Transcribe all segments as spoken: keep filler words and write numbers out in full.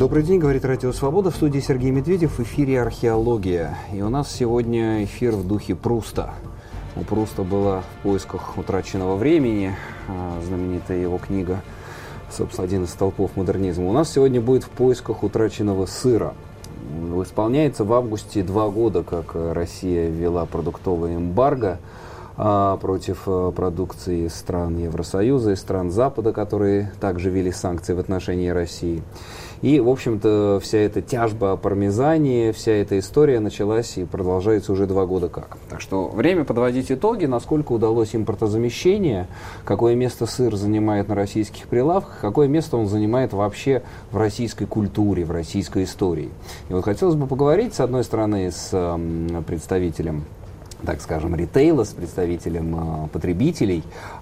Добрый день, говорит Радио Свобода, в студии Сергей Медведев, в эфире «Археология». И у нас сегодня эфир в духе Пруста. У Пруста была «В поисках утраченного времени», знаменитая его книга, собственно, один из столпов модернизма. У нас сегодня будет «В поисках утраченного сыра». Исполняется в августе два года, как Россия ввела продуктовое эмбарго а, против а, продукции стран Евросоюза и стран Запада, которые также ввели санкции в отношении России. И, в общем-то, вся эта тяжба о пармезане, вся эта история началась и продолжается уже два года как. Так что время подводить итоги, насколько удалось импортозамещение, какое место сыр занимает на российских прилавках, какое место он занимает вообще в российской культуре, в российской истории. И вот хотелось бы поговорить, с одной стороны, с э, представителем, так скажем, ритейла, с представителем э, потребителей.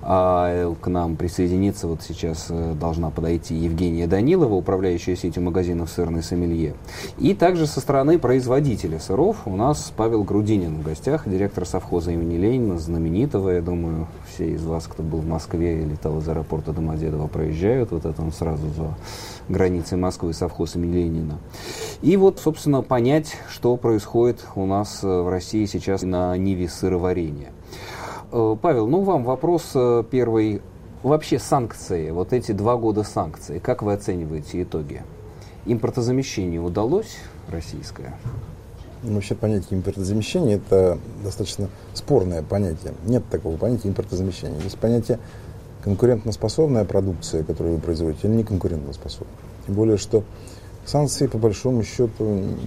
А, к нам присоединиться вот сейчас э, должна подойти Евгения Данилова, управляющая сетью магазинов «Сырный сомелье». И также со стороны производителя сыров у нас Павел Грудинин в гостях, директор совхоза имени Ленина, знаменитого, я думаю, все из вас, кто был в Москве и летал из аэропорта Домодедово, проезжают, вот это он сразу за границей Москвы, совхоз имени Ленина. И вот, собственно, понять, что происходит у нас в России сейчас на ниве сыроварения. Павел, ну вам вопрос первый. Вообще санкции, вот эти два года санкций, как вы оцениваете итоги? Импортозамещение удалось российское? Вообще понятие импортозамещения – это достаточно спорное понятие. Нет такого понятия импортозамещения. Есть понятие конкурентоспособная продукция, которую вы производите, или не конкурентоспособная. Тем более, что санкции, по большому счету,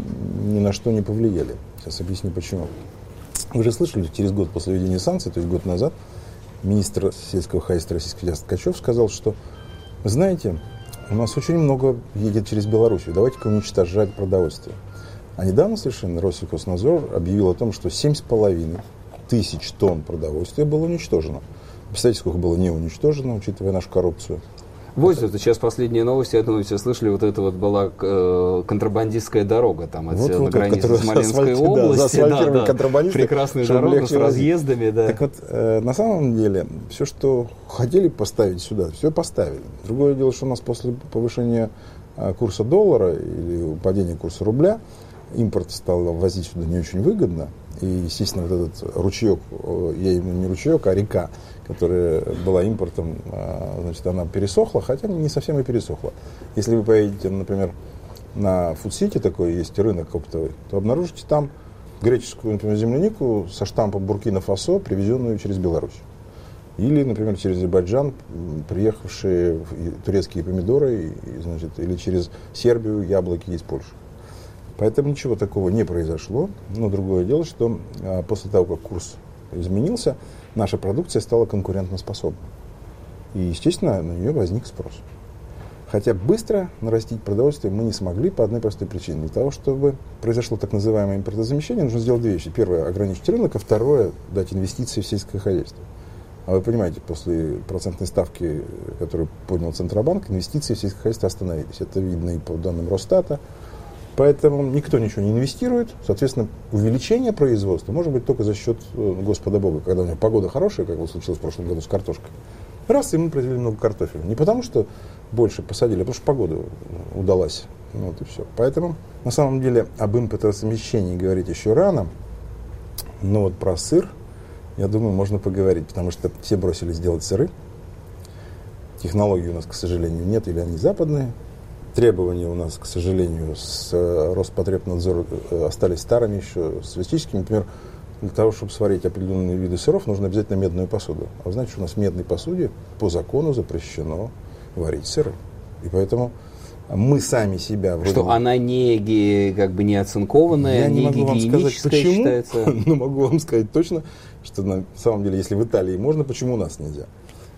ни на что не повлияли. Сейчас объясню, почему. Вы же слышали, через год после введения санкций, то есть год назад, министр сельского хозяйства Российской Федерации Ткачев сказал, что, вы знаете, у нас очень много едет через Белоруссию, давайте-ка уничтожать продовольствие. А недавно совершенно Россельхознадзор объявил о том, что семь с половиной тысяч тонн продовольствия было уничтожено. Представьте, сколько было не уничтожено, учитывая нашу коррупцию. Вот это сейчас последние новости, я думаю, все слышали, вот это вот была э, контрабандистская дорога там от, вот, на вот, границе вот, Смоленской да, области. Да, да, да. контрабандисты. Прекрасная дорога с разъездами. Да. Так вот, э, на самом деле, все, что хотели поставить сюда, все поставили. Другое дело, что у нас после повышения э, курса доллара или падения курса рубля, импорт стал возить сюда не очень выгодно. И, естественно, вот этот ручеек, я имею в виду не ручеек, а река, которая была импортом, значит, она пересохла, хотя не совсем и пересохла. Если вы поедете, например, на Фуд-Сити, такой есть рынок оптовый, то обнаружите там греческую, например, землянику со штампом Буркина-Фасо, привезенную через Беларусь. Или, например, через Азербайджан приехавшие турецкие помидоры, и, значит, или через Сербию яблоки из Польши. Поэтому ничего такого не произошло. Но другое дело, что а, после того, как курс изменился, наша продукция стала конкурентоспособной. И, естественно, на нее возник спрос. Хотя быстро нарастить продовольствие мы не смогли по одной простой причине. Для того, чтобы произошло так называемое импортозамещение, нужно сделать две вещи. Первое – ограничить рынок, а второе – дать инвестиции в сельское хозяйство. А вы понимаете, после процентной ставки, которую поднял Центробанк, инвестиции в сельское хозяйство остановились. Это видно и по данным Росстата. Поэтому никто ничего не инвестирует. Соответственно, увеличение производства может быть только за счет Господа Бога. Когда у него погода хорошая, как вот случилось в прошлом году с картошкой. Раз, и мы произвели много картофеля. Не потому, что больше посадили, а потому, что погода удалась. Вот и все. Поэтому, на самом деле, об импортозамещении говорить еще рано. Но вот про сыр, я думаю, можно поговорить. Потому что все бросились делать сыры. Технологий у нас, к сожалению, нет, или они западные. Требования у нас, к сожалению, с Роспотребнадзора остались старыми еще, советскими. Например, для того, чтобы сварить определенные виды сыров, нужно обязательно медную посуду. А вы знаете, что у нас в медной посуде по закону запрещено варить сыры. И поэтому мы сами себя... Вроде что бы, она не, как бы не оцинкованная, я не, не могу вам сказать, почему, считается. Но могу вам сказать точно, что на самом деле, если в Италии можно, почему у нас нельзя.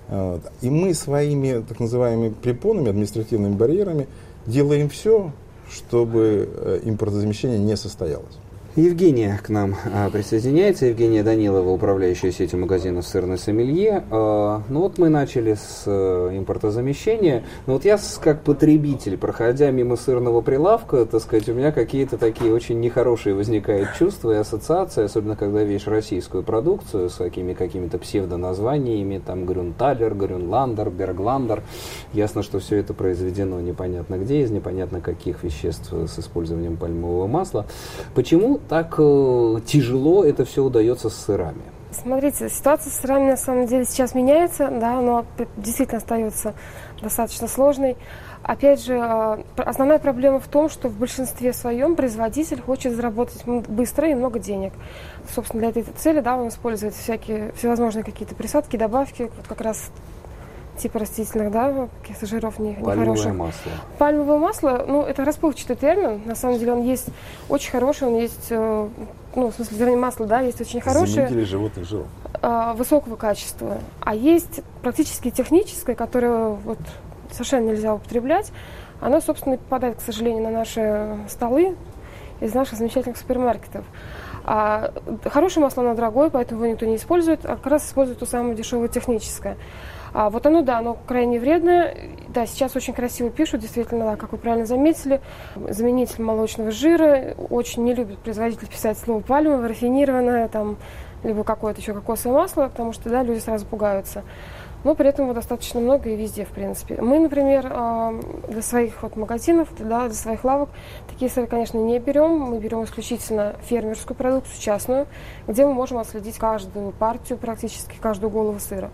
И мы своими так называемыми препонами, административными барьерами делаем все, чтобы импортозамещение не состоялось. Евгения к нам а, присоединяется. Евгения Данилова, управляющая сетью магазинов «Сырный сомелье». А, ну вот мы начали с а, импортозамещения. Но вот я с, как потребитель, проходя мимо сырного прилавка, так сказать, у меня какие-то такие очень нехорошие возникают чувства и ассоциации, особенно когда видишь российскую продукцию с какими, какими-то псевдоназваниями, там Грюнталер, Грюнландер, Бергландер. Ясно, что все это произведено непонятно где, из непонятно каких веществ с использованием пальмового масла. Почему так э, тяжело это все удается с сырами? Смотрите, ситуация с сырами на самом деле сейчас меняется, да, но действительно остается достаточно сложной. Опять же, основная проблема в том, что в большинстве своем производитель хочет заработать быстро и много денег. Собственно, для этой цели, да, он использует всякие, всевозможные какие-то присадки, добавки, вот как раз типа растительных, да, каких-то жиров не, Пальмовое нехороших. масло. Пальмовое масло, ну, это расплывчатый термин. На самом деле он есть очень хороший, он есть, э, ну, в смысле, вернее, масло, да, есть очень хорошее. Заменители животных жиров. Э, высокого качества. А есть практически техническое, которое вот совершенно нельзя употреблять. Оно, собственно, и попадает, к сожалению, на наши столы из наших замечательных супермаркетов. А хорошее масло, оно дорогое, поэтому его никто не использует, а как раз используют то самое дешевое техническое. А вот оно, да, оно крайне вредное. Да, сейчас очень красиво пишут, действительно, да, как вы правильно заметили, заменитель молочного жира. Очень не любят производители писать слово пальмовое, рафинированное, там, либо какое-то еще кокосовое масло, потому что, да, люди сразу пугаются. Но при этом его достаточно много и везде, в принципе. Мы, например, для своих вот магазинов, да, для своих лавок такие сыры, конечно, не берем. Мы берем исключительно фермерскую продукцию, частную, где мы можем отследить каждую партию, практически каждую голову сыра.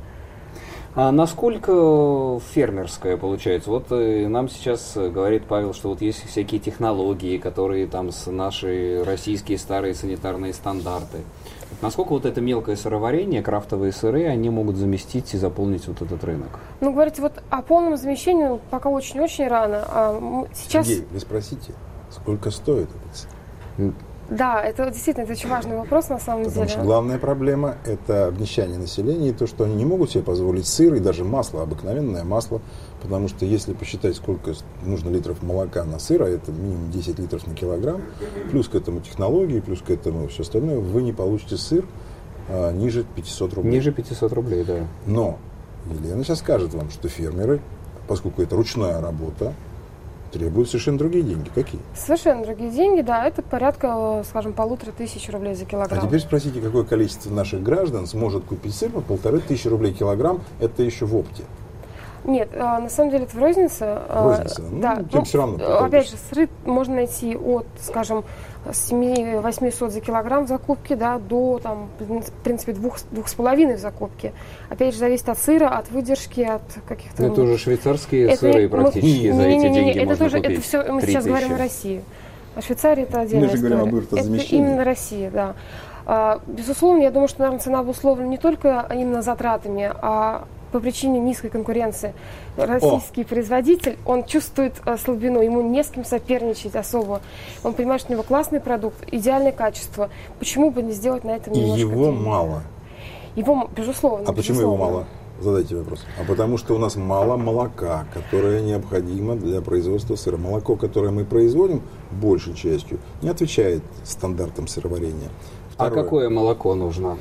А насколько фермерская получается? Вот э, нам сейчас говорит Павел, что вот есть всякие технологии, которые там с наши российские старые санитарные стандарты. Вот насколько вот это мелкое сыроварение, крафтовые сыры, они могут заместить и заполнить вот этот рынок? Ну, говорите, вот о полном замещении пока очень-очень рано. А сейчас... Сергей, вы спросите, сколько стоит этот сыр? Да, это действительно это очень важный вопрос на самом Потому деле. что главная проблема – это обнищание населения и то, что они не могут себе позволить сыр и даже масло, обыкновенное масло, потому что если посчитать, сколько нужно литров молока на сыр, а это минимум десять литров на килограмм, плюс к этому технологии, плюс к этому все остальное, вы не получите сыр а, ниже пятисот рублей. Ниже пятисот рублей, да. Но Елена сейчас скажет вам, что фермеры, поскольку это ручная работа, требуют совершенно другие деньги. Какие? Совершенно другие деньги, да, это порядка, скажем, полутора тысяч рублей за килограмм. А теперь спросите, какое количество наших граждан сможет купить сыр по полторы тысячи рублей килограмм, это еще в опте. Нет, а, на самом деле это в рознице. Розница, ну, да, тем ну, все равно. Опять же, сыры можно найти от, скажем, семь-восемьсот за килограмм в закупке, да, до, там, в принципе, двух, двух с половиной в закупке. Опять же, зависит от сыра, от выдержки, от каких-то... Ну, это ну, уже швейцарские это сыры мы, практически не, за не, эти не, не, деньги это можно тоже, купить. Это все, мы сейчас говорим о России. А Швейцария это отдельная Мы же история. говорим об импортозамещении. Это именно Россия, да. А, безусловно, я думаю, что, наверное, цена обусловлена не только именно затратами, а по причине низкой конкуренции. Российский О. производитель, он чувствует а, слабину, ему не с кем соперничать особо. Он понимает, что у него классный продукт, идеальное качество. Почему бы не сделать на этом И немножко его денег? мало. Его, безусловно. А почему безусловно. его мало? Задайте вопрос. А потому что у нас мало молока, которое необходимо для производства сыра. Молоко, которое мы производим, большей частью, не отвечает стандартам сыроварения. Второе. А какое молоко нужно?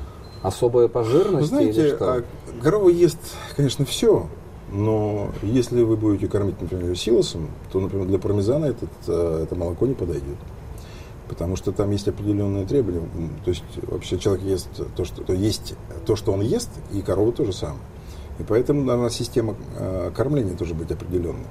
Особое по жирности? Вы знаете, или что? корова ест, конечно, все, но если вы будете кормить, например, силосом, то, например, для пармезана этот, это молоко не подойдет. Потому что там есть определенные требования. То есть вообще человек ест то, что, то есть то, что он ест, и корова то же самое. И поэтому наверное, система э, кормления тоже быть определенной.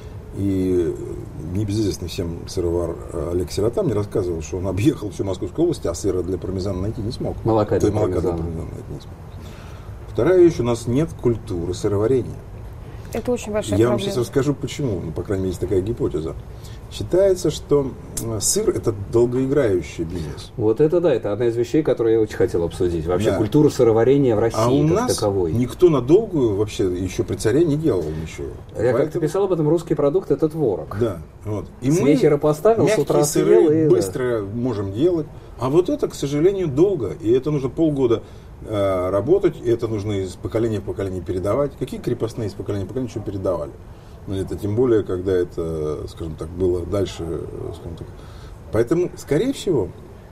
И небезызвестный всем сыровар Олег Сирота мне рассказывал, что он объехал всю Московскую область, а сыра для пармезана найти не смог. Молока для молока пармезана. Для пармезана найти не смог. Вторая вещь, у нас нет культуры сыроварения. Это очень большая Я проблема. вам сейчас расскажу, почему. Ну, по крайней мере, есть такая гипотеза. Считается, что сыр – это долгоиграющий бизнес. Вот это да, это одна из вещей, которые я очень хотел обсудить. Вообще Да. культуру сыроварения в России А у как нас таковой. никто на долгую вообще еще при царе не делал ничего. Я Поэтому... как-то писал об этом, русский продукт – это творог. Да. Вот. И С мы вечера поставил, с утра мягкие съел. сыры И, быстро да. можем делать. А вот это, к сожалению, долго. И это нужно полгода э, работать, и это нужно из поколения в поколение передавать. Какие крепостные из поколения в поколение что передавали? Ну, это тем более, когда это, скажем так, было дальше, скажем так. Поэтому, скорее всего,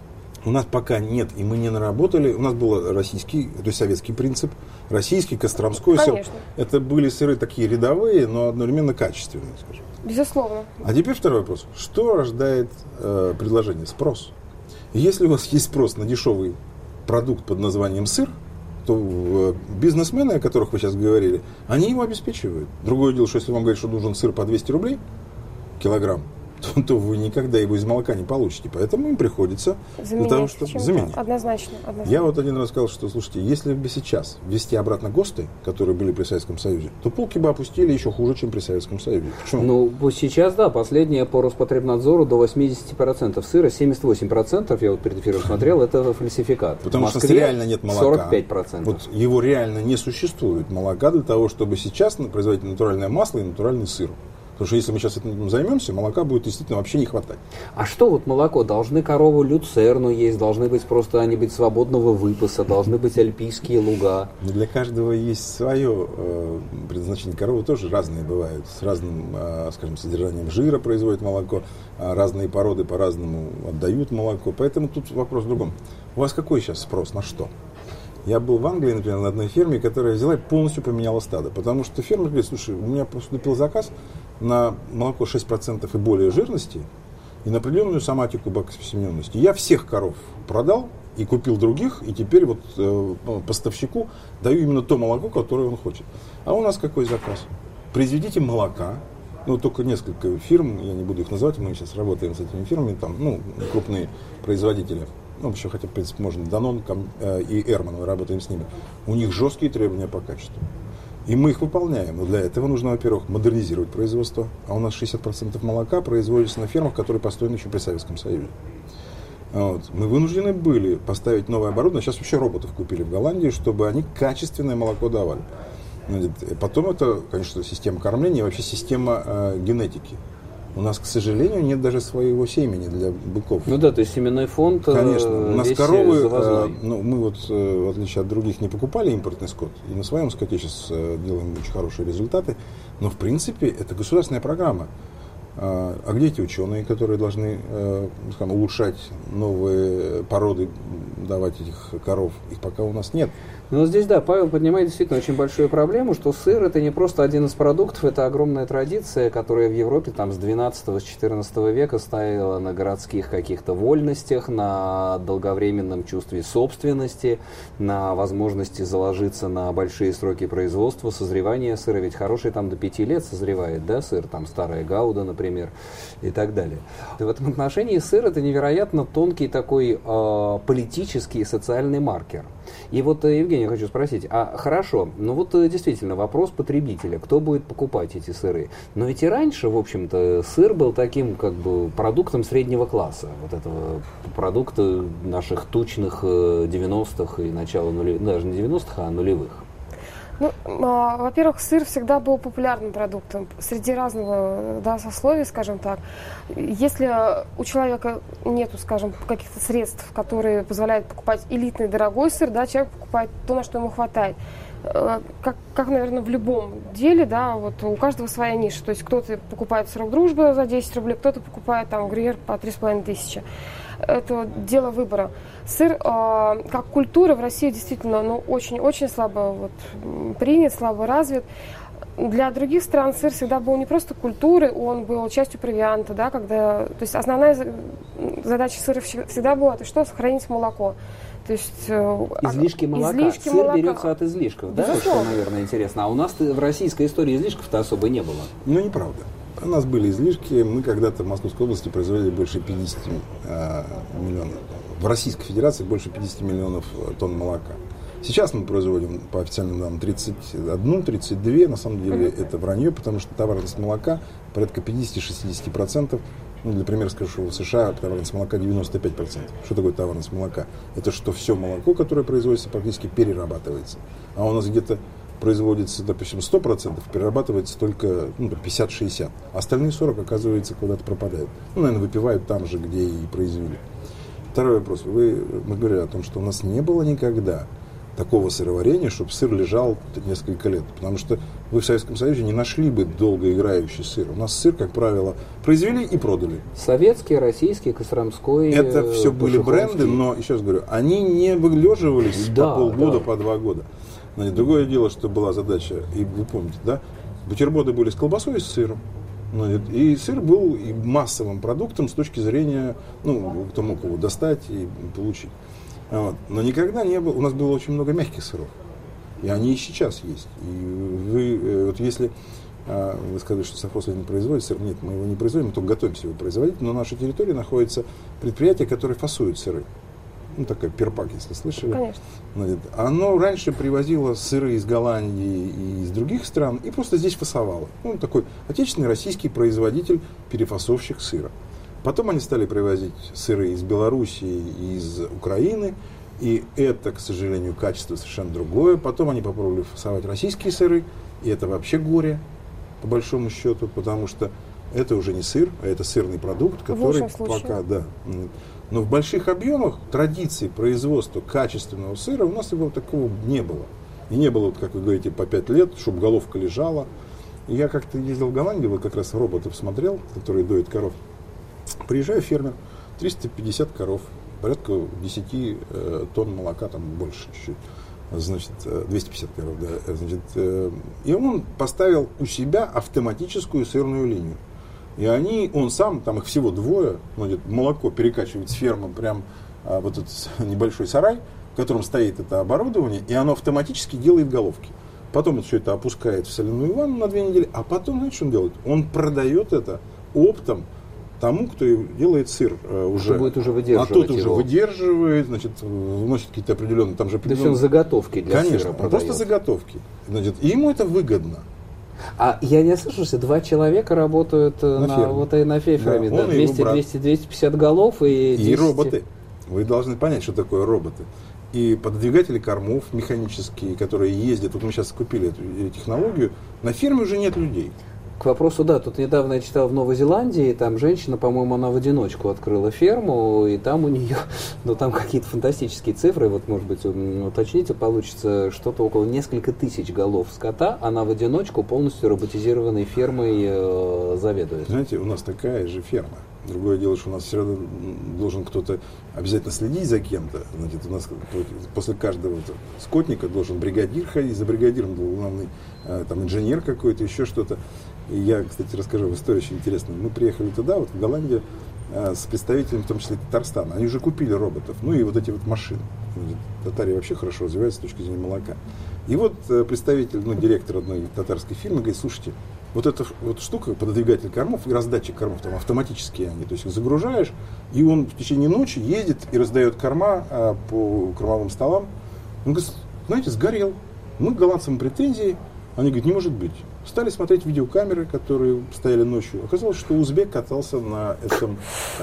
У нас пока нет, и мы не наработали. У нас был российский, то есть советский принцип, российский, костромской сыр. Это были сыры такие рядовые, но одновременно качественные, скажем. Безусловно. А теперь второй вопрос. Что рождает э, предложение? Спрос. Если у вас есть спрос на дешевый продукт под названием сыр, то э, бизнесмены, о которых вы сейчас говорили, они его обеспечивают. Другое дело, что если вам говорят, что нужен сыр по двести рублей килограмм, то, то вы никогда его из молока не получите. Поэтому им приходится заменять, для того, чтобы заменить. Однозначно, однозначно. Я вот один раз сказал, что, слушайте, если бы сейчас ввести обратно ГОСТы, которые были при Советском Союзе, то полки бы опустили еще хуже, чем при Советском Союзе. Почему? Ну, сейчас, да, последнее по Роспотребнадзору до восемьдесят процентов сыра, семьдесят восемь процентов, я вот перед эфиром смотрел, это фальсификат. Потому что реально нет молока. сорок пять процентов. Вот его реально не существует молока для того, чтобы сейчас производить натуральное масло и натуральный сыр. Потому что если мы сейчас этим займемся, молока будет действительно вообще не хватать. А что вот молоко? Должны корову люцерну есть, должны быть просто они быть свободного выпаса, должны быть альпийские луга. Но для каждого есть свое э, предназначение. Коровы тоже разные бывают, с разным, э, скажем, содержанием жира производят молоко, а разные породы по-разному отдают молоко. Поэтому тут вопрос в другом. У вас какой сейчас спрос на что? Я был в Англии, например, на одной ферме, которая взяла и полностью поменяла стадо. Потому что фермер говорит, слушай, у меня поступил заказ на молоко шесть процентов и более жирности и на определенную соматику бакосеменности. Я всех коров продал и купил других, и теперь вот э, поставщику даю именно то молоко, которое он хочет. А у нас какой заказ? Произведите молока. Ну, только несколько фирм, я не буду их называть, мы сейчас работаем с этими фирмами, там, ну, крупные производители. Ну, вообще, хотя, в принципе, можно Данон э, и Эрман, мы работаем с ними. У них жесткие требования по качеству. И мы их выполняем. Но для этого нужно, во-первых, модернизировать производство. А у нас шестьдесят процентов молока производится на фермах, которые построены еще при Советском Союзе. Вот. Мы вынуждены были поставить новое оборудование. Сейчас вообще роботов купили в Голландии, чтобы они качественное молоко давали. Потом это, конечно, система кормления и вообще система э, генетики. У нас, к сожалению, нет даже своего семени для быков. Ну да, то есть семенной фонд. Конечно. У нас коровы, э, ну, мы вот, э, в отличие от других, не покупали импортный скот. И на своем скоте сейчас э, делаем очень хорошие результаты. Но, в принципе, это государственная программа. А, а где эти ученые, которые должны э, скажем, улучшать новые породы, давать этих коров? Их пока у нас нет. Но здесь, да, Павел поднимает действительно очень большую проблему, что сыр это не просто один из продуктов, это огромная традиция, которая в Европе там с двенадцатого, с четырнадцатого века стояла на городских каких-то вольностях, на долговременном чувстве собственности, на возможности заложиться на большие сроки производства, созревания сыра, ведь хороший там до пяти лет созревает, да, сыр, там старая Гауда, например, и так далее. И в этом отношении сыр это невероятно тонкий такой э, политический и социальный маркер. И вот, Евгений, я хочу спросить, а хорошо, ну вот действительно вопрос потребителя, кто будет покупать эти сыры? Но ведь и раньше, в общем-то, сыр был таким как бы продуктом среднего класса, вот этого продукта наших тучных девяностых и начала нулевых, даже не девяностых, а нулевых. Ну, а, во-первых, сыр всегда был популярным продуктом среди разного, да, сословий, скажем так. Если у человека нету, скажем, каких-то средств, которые позволяют покупать элитный дорогой сыр, да, человек покупает то, на что ему хватает. Как, как, наверное, в любом деле, да, вот у каждого своя ниша. То есть кто-то покупает сырок дружбы за десять рублей, кто-то покупает там грюйер по три с половиной тысячи. Это дело выбора. Сыр, э, как культура в России действительно, ну, очень-очень слабо вот, принят, слабо развит. Для других стран сыр всегда был не просто культурой, он был частью провианта, да, когда, то есть основная задача сыра всегда была, то что сохранить молоко. То есть, излишки молока. Излишки Сыр молока. берется от излишков, да? Вот что, наверное, интересно. А у нас в российской истории излишков-то особо не было. Ну, неправда. У нас были излишки. Мы когда-то в Московской области производили больше пятидесяти э, миллионов. В Российской Федерации больше пятидесяти миллионов тонн молока. Сейчас мы производим, по официальным данным, тридцать один - тридцать два. На самом деле mm-hmm. это вранье, потому что товарность молока порядка пятьдесят-шестьдесят процентов. Ну, для примера скажу, что в США товарность молока девяносто пять процентов. Что такое товарность молока? Это что все молоко, которое производится, практически перерабатывается. А у нас где-то производится, допустим, сто процентов, перерабатывается только ну, пятьдесят-шестьдесят процентов. Остальные сорок процентов, оказывается, куда-то пропадают. Ну, наверное, выпивают там же, где и произвели. Второй вопрос. Вы, мы говорили о том, что у нас не было никогда такого сыроварения, чтобы сыр лежал несколько лет. Потому что вы в Советском Союзе не нашли бы долгоиграющий сыр. У нас сыр, как правило, произвели и продали. Советский, российский, Костромской. Это все были бренды, но, еще раз говорю, они не выглеживались да, по полгода, да. по два года. Другое дело, что была задача, и вы помните, да, бутерброды были с колбасой и с сыром. И сыр был и массовым продуктом с точки зрения, ну, кто мог его достать и получить. Вот. Но никогда не было, у нас было очень много мягких сыров. И они и сейчас есть. И вы, вот если а, вы сказали, что совхоз не производит сыр, нет, мы его не производим, мы только готовимся его производить, но на нашей территории находится предприятие, которое фасует сыры. Ну, такая Перпак, если слышали. Конечно. Оно раньше привозило сыры из Голландии и из других стран и просто здесь фасовало. Ну, такой отечественный российский производитель, перефасовщик сыра. Потом они стали привозить сыры из Белоруссии и из Украины. И это, к сожалению, качество совершенно другое. Потом они попробовали фасовать российские сыры. И это вообще горе, по большому счету, потому что это уже не сыр, а это сырный продукт, который пока, да. Но в больших объемах традиции производства качественного сыра у нас его такого не было. И не было, вот, как вы говорите, по пять лет, чтобы головка лежала. И я как-то ездил в Голландию, вот как раз роботов смотрел, которые доят коров. Приезжаю фермер, триста пятьдесят коров, порядка десять э, тонн молока, там больше чуть-чуть. Значит, двести пятьдесят коров, да. Значит, э, и он поставил у себя автоматическую сырную линию. И они, он сам, там их всего двое, значит, молоко перекачивает с фермы прям а, вот этот небольшой сарай, в котором стоит это оборудование, и оно автоматически делает головки. Потом это все это опускает в соляную ванну на две недели, а потом, знаете, что он делает? Он продает это оптом тому, кто делает сыр э, уже. Будет уже выдерживать а тот его. уже выдерживает, значит, вносит какие-то определенные, там же определенные... То есть он заготовки для Конечно, сыра продает. Просто заготовки. Значит, и ему это выгодно. А я не ослышался, два человека работают на, на, вот, на ферме, да, да, двести, двести, двести пятьдесят голов и десять... И роботы. Вы должны понять, что такое роботы. И пододвигатели кормов механические, которые ездят, вот мы сейчас купили эту технологию, на ферме уже нет людей. К вопросу, да, тут недавно я читал в Новой Зеландии, там женщина, по-моему, она в одиночку открыла ферму, и там у нее, ну там какие-то фантастические цифры, вот, может быть, уточните, получится что-то около несколько тысяч голов скота, она в одиночку полностью роботизированной фермой э, заведует. Знаете, у нас такая же ферма. Другое дело, что у нас все равно должен кто-то обязательно следить за кем-то. Значит, у нас после каждого скотника должен бригадир ходить, за бригадиром был главный там, инженер какой-то, еще что-то. И я, кстати, расскажу в историю очень интересную. Мы приехали туда, вот в Голландию, с представителями, в том числе Татарстана. Они уже купили роботов, ну и вот эти вот машины. Татария вообще хорошо развивается с точки зрения молока. И вот представитель, ну, директор одной татарской фирмы говорит: слушайте, вот эта вот штука, пододвигатель кормов и раздатчик кормов, там автоматические они, то есть их загружаешь, и он в течение ночи ездит и раздает корма а, по кормовым столам. Он говорит: знаете, сгорел. Мы к голландцам претензии. Они говорят: не может быть. Стали смотреть видеокамеры, которые стояли ночью. Оказалось, что узбек катался на этом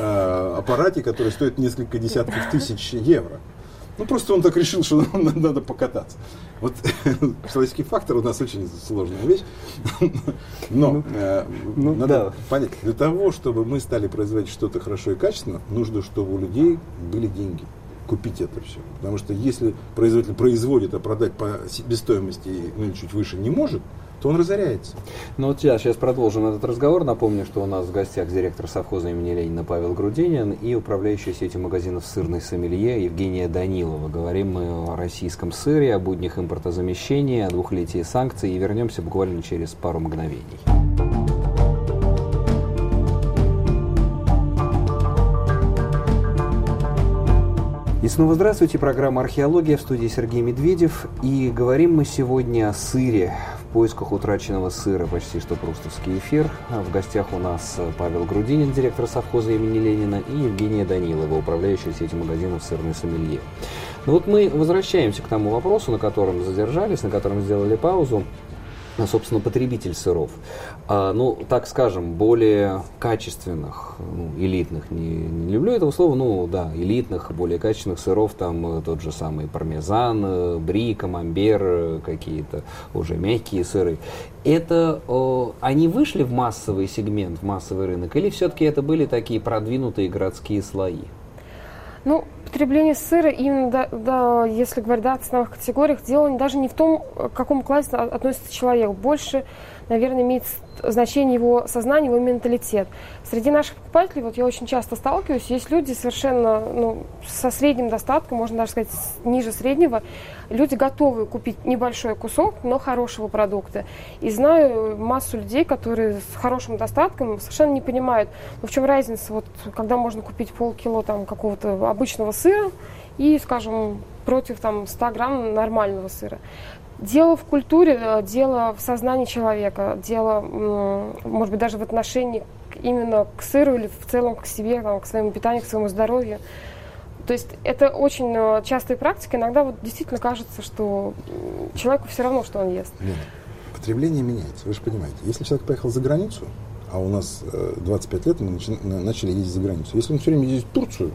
э, аппарате, который стоит несколько десятков тысяч евро. Ну, просто он так решил, что надо, надо покататься. Вот человеческий фактор у нас очень сложная вещь. Но э, ну, надо да. понять, для того, чтобы мы стали производить что-то хорошо и качественно, нужно, чтобы у людей были деньги купить это все. Потому что если производитель производит, а продать по себестоимости, ну, чуть выше не может, то он разоряется. Ну вот я сейчас продолжим этот разговор. Напомню, что у нас в гостях директор совхоза имени Ленина Павел Грудинин и управляющий сетью магазинов «Сырный сомелье» Евгения Данилова. Говорим мы о российском сыре, о буднях импортозамещения, о двухлетии санкций, и вернемся буквально через пару мгновений. И снова здравствуйте, программа «Археология», в студии Сергей Медведев. И говорим мы сегодня о сыре, в поисках утраченного сыра, почти что прустовский эфир. В гостях у нас Павел Грудинин, директор совхоза имени Ленина, и Евгения Данилова, управляющая сетью магазинов «Сырный сомелье». Ну вот мы возвращаемся к тому вопросу, на котором задержались, на котором сделали паузу. Собственно, потребитель сыров. А, ну, так скажем, более качественных, ну, элитных, не, не люблю этого слова, ну, да, элитных, более качественных сыров, там тот же самый пармезан, бри, камамбер, какие-то уже мягкие сыры. Это, о, они вышли в массовый сегмент, в массовый рынок, или все-таки это были такие продвинутые городские слои? Ну, потребление сыра, именно, да, да, если говорить да, о ценовых категориях, дело даже не в том, к какому классу относится человек. Больше, наверное, имеет значение его сознание, его менталитет. Среди наших покупателей, вот я очень часто сталкиваюсь, есть люди совершенно ну, со средним достатком, можно даже сказать, ниже среднего. Люди готовы купить небольшой кусок, но хорошего продукта. И знаю массу людей, которые с хорошим достатком совершенно не понимают, ну, в чем разница, вот, когда можно купить полкило там, какого-то обычного сыра и, скажем, против там, сто грамм нормального сыра. Дело в культуре, дело в сознании человека, дело, может быть, даже в отношении именно к сыру или в целом к себе, там, к своему питанию, к своему здоровью. То есть это очень частая практика. Иногда вот действительно кажется, что человеку все равно, что он ест. Лена, потребление меняется, вы же понимаете. Если человек поехал за границу, а у нас двадцать пять лет мы начали ездить за границу, если он все время ездит в Турцию,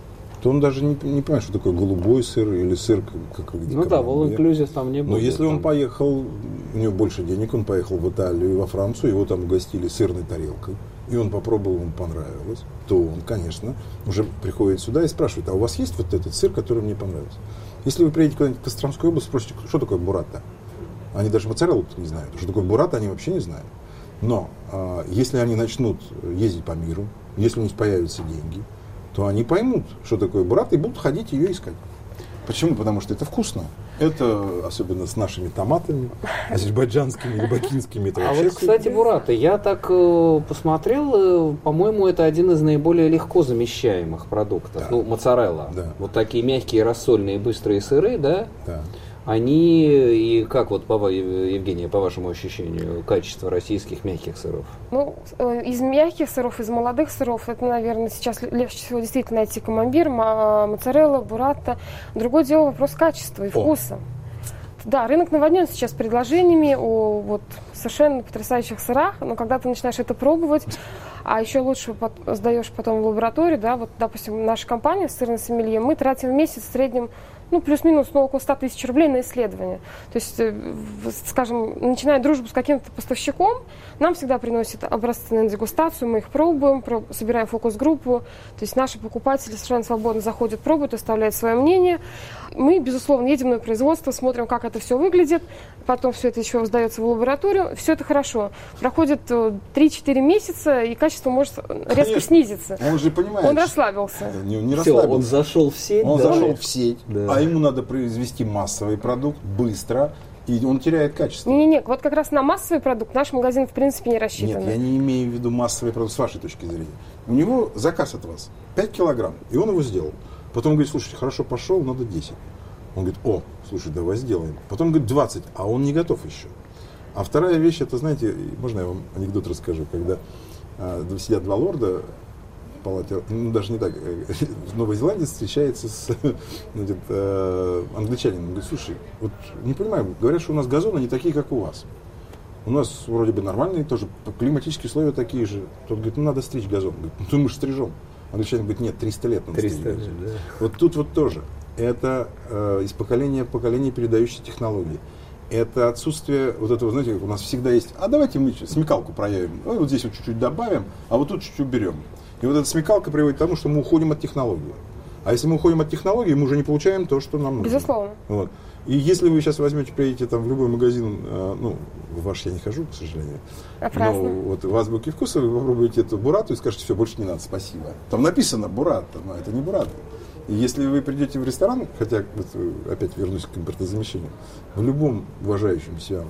то он даже не, не понимает, что такое голубой сыр или сыр, как вы Ну да, в all-inclusive там не будет. Но если там... он поехал, у него больше денег, он поехал в Италию, во Францию, его там угостили сырной тарелкой, и он попробовал, ему понравилось, то он, конечно, уже приходит сюда и спрашивает, а у вас есть вот этот сыр, который мне понравился? Если вы приедете куда-нибудь в Костромскую область, спросите, что такое буррата? Они даже моцареллу не знают. Что такое буррата, они вообще не знают. Но э, если они начнут ездить по миру, если у них появятся деньги, то они поймут, что такое буррата, и будут ходить ее искать. Почему? Потому что это вкусно. Это особенно с нашими томатами, азербайджанскими или бакинскими. Это а вот, кстати, буррата, я так э, посмотрел, э, по-моему, это один из наиболее легко замещаемых продуктов. Да. Ну, моцарелла. Да. Вот такие мягкие, рассольные, быстрые сыры, да? Да. Они, и как вот, по, Евгения, по вашему ощущению, качество российских мягких сыров? Ну, из мягких сыров, из молодых сыров, это, наверное, сейчас легче всего действительно найти камамбир, моцарелла, буррата. Другое дело вопрос качества и вкуса. О. Да, рынок наводнен сейчас предложениями о вот, совершенно потрясающих сырах, но когда ты начинаешь это пробовать, а еще лучше сдаешь потом в лабораторию, да, вот, допустим, наша компания «Сырный сомелье», мы тратим в месяц в среднем ну, плюс-минус ну, около ста тысяч рублей на исследование. То есть, скажем, начиная дружбу с каким-то поставщиком, нам всегда приносят образцы на дегустацию, мы их пробуем, проб... собираем фокус-группу. То есть наши покупатели совершенно свободно заходят, пробуют, оставляют свое мнение. Мы, безусловно, едем на производство, смотрим, как это все выглядит, потом все это еще сдается в лабораторию. Все это хорошо. Проходит три-четыре месяца, и качество может резко Конечно. снизиться. Он же понимает. Он расслабился. Не, не все, расслабился. Он зашел в сеть. Он да? зашел в сеть. Да. А ему надо произвести массовый продукт быстро, и он теряет качество. Не-не-не, вот как раз на массовый продукт наш магазин в принципе не рассчитан. Нет, я не имею в виду массовый продукт с вашей точки зрения. У него заказ от вас пять килограмм, и он его сделал. Потом говорит, слушайте, хорошо пошел, надо десять. Он говорит, о, слушай, давай сделаем. Потом говорит, двадцать, а он не готов еще. А вторая вещь, это, знаете, можно я вам анекдот расскажу, когда э, сидят два лорда, палате, ну даже не так, в Новой Зеландии встречается с значит, э, англичанином. Он говорит, слушай, вот не понимаю, говорят, что у нас газоны не такие, как у вас. У нас вроде бы нормальные тоже, климатические условия такие же. Тот говорит, ну надо стричь газон. Говорит, ну мы же стрижем. Англичанин говорит, нет, триста лет надо стричь газон. Да. Вот тут вот тоже. Это э, из поколения в поколение передающие технологии. Это отсутствие вот этого, знаете, как у нас всегда есть, а давайте мы смекалку проявим. Ну, вот здесь вот чуть-чуть добавим, а вот тут чуть-чуть уберем. И вот эта смекалка приводит к тому, что мы уходим от технологии. А если мы уходим от технологии, мы уже не получаем то, что нам нужно. Безусловно. Вот. И если вы сейчас возьмете, приедете там в любой магазин, э, ну, в ваш я не хожу, к сожалению. Опрасно. Но вот в азбуке вкуса вы попробуете эту буррату и скажете, все, больше не надо, спасибо. Там написано буррата, но это не буррата. И если вы придете в ресторан, хотя, вот, опять вернусь к импортозамещению, в любом уважающем себя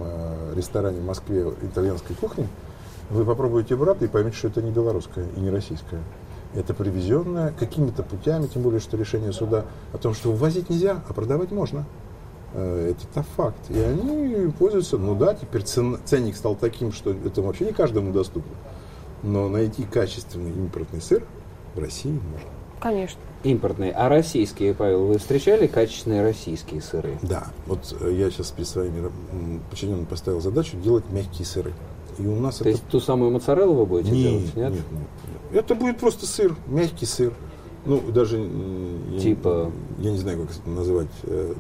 э, ресторане в Москве итальянской кухни, вы попробуете буррату и поймете, что это не белорусская и не российская. Это привезенное какими-то путями, тем более, что решение суда о том, что ввозить нельзя, а продавать можно. Это факт. И они пользуются, ну да, теперь цен, ценник стал таким, что это вообще не каждому доступно. Но найти качественный импортный сыр в России можно. Конечно. Импортные. А российские, Павел, вы встречали качественные российские сыры? Да. Вот я сейчас перед своими подчиненными поставил задачу делать мягкие сыры. И у нас То это... есть ту самую моцареллу вы будете нет, делать? Нет? Нет, нет, нет. Это будет просто сыр, мягкий сыр. Ну, даже, типа... я, я не знаю, как это назвать,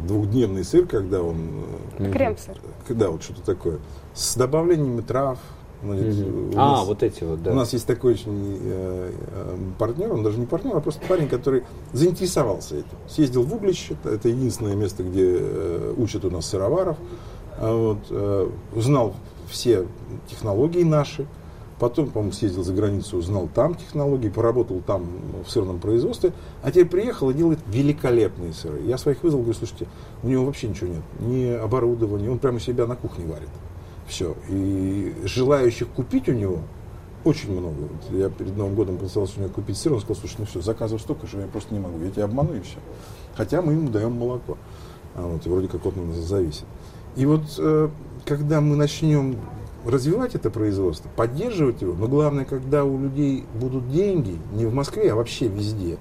двухдневный сыр, когда он... Крем-сыр. Да, вот что-то такое. С добавлением трав, Значит, Mm-hmm. у А, нас, вот эти вот, да. У нас есть такой очень э, э, партнер, он даже не партнер, а просто парень, который заинтересовался этим. Съездил в Углич, это, это единственное место, где э, учат у нас сыроваров. А вот, э, узнал все технологии наши. Потом, по-моему, съездил за границу, узнал там технологии, поработал там в сырном производстве, а теперь приехал и делает великолепные сыры. Я своих вызвал, говорю, слушайте, у него вообще ничего нет, ни оборудования, он прямо себя на кухне варит. Все. И желающих купить у него очень много. Вот я перед Новым годом пытался у него купить сыр, он сказал, слушай, ну все, заказов столько, что я просто не могу, я тебя обману и все. Хотя мы ему даем молоко. А вот, и вроде как от нас зависит. И вот э, когда мы начнем развивать это производство, поддерживать его, но главное, когда у людей будут деньги, не в Москве, а вообще везде,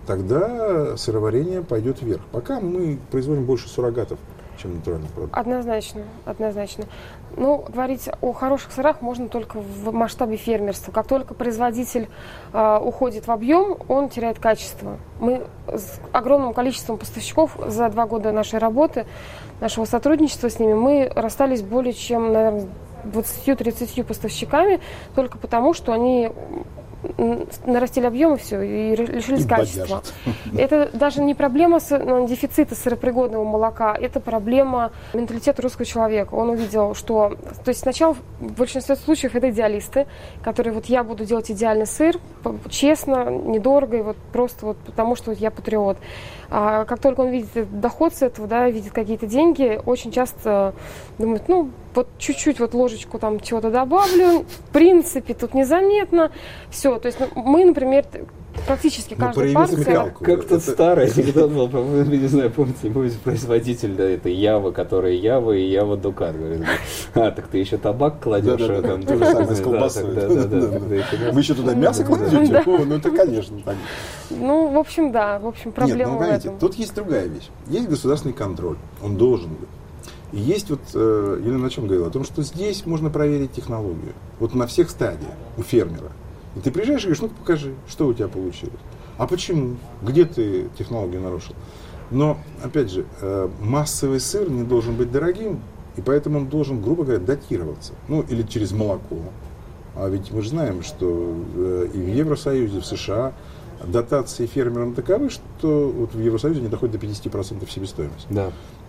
тогда сыроварение пойдет вверх. Пока мы производим больше суррогатов, чем натуральных продуктов. Однозначно, однозначно. Ну, говорить о хороших сырах можно только в масштабе фермерства. Как только производитель э, уходит в объем, он теряет качество. Мы с огромным количеством поставщиков за два года нашей работы, нашего сотрудничества с ними, мы расстались более чем, наверное, двадцатью-тридцатью поставщиками только потому, что они нарастили объем и все, и лишились и качества. Это даже не проблема с, ну, дефицита сыропригодного молока, это проблема менталитета русского человека. Он увидел, что... То есть сначала в большинстве случаев это идеалисты, которые вот я буду делать идеальный сыр, честно, недорого, и вот просто вот потому, что я патриот. А как только он видит доход с этого, да, видит какие-то деньги, очень часто думает, ну, вот чуть-чуть вот ложечку там чего-то добавлю, в принципе, тут незаметно, все. То есть мы, например, практически каждая партия... Как тот старый анекдот был, по-моему, не знаю, помните, помните, производитель, да, это Ява, который Ява и Ява Дукат. Говорит, а, так ты еще табак кладешь? Да, да, да, то же самое с колбасой. Вы еще туда мясо кладете? Ну, это, конечно, так. Ну, в общем, да, в общем, проблема в этом. Тут есть другая вещь. Есть государственный контроль, он должен быть. И есть вот, э, Елена о чем говорила, о том, что здесь можно проверить технологию. Вот на всех стадиях у фермера. И ты приезжаешь и говоришь, ну-ка покажи, что у тебя получилось. А почему? Где ты технологию нарушил? Но, опять же, э, массовый сыр не должен быть дорогим, и поэтому он должен, грубо говоря, датироваться. Ну, или через молоко. А ведь мы же знаем, что э, и в Евросоюзе, в США дотации фермерам таковы, что вот в Евросоюзе не доходит до пятьдесят процентов себестоимости. Да.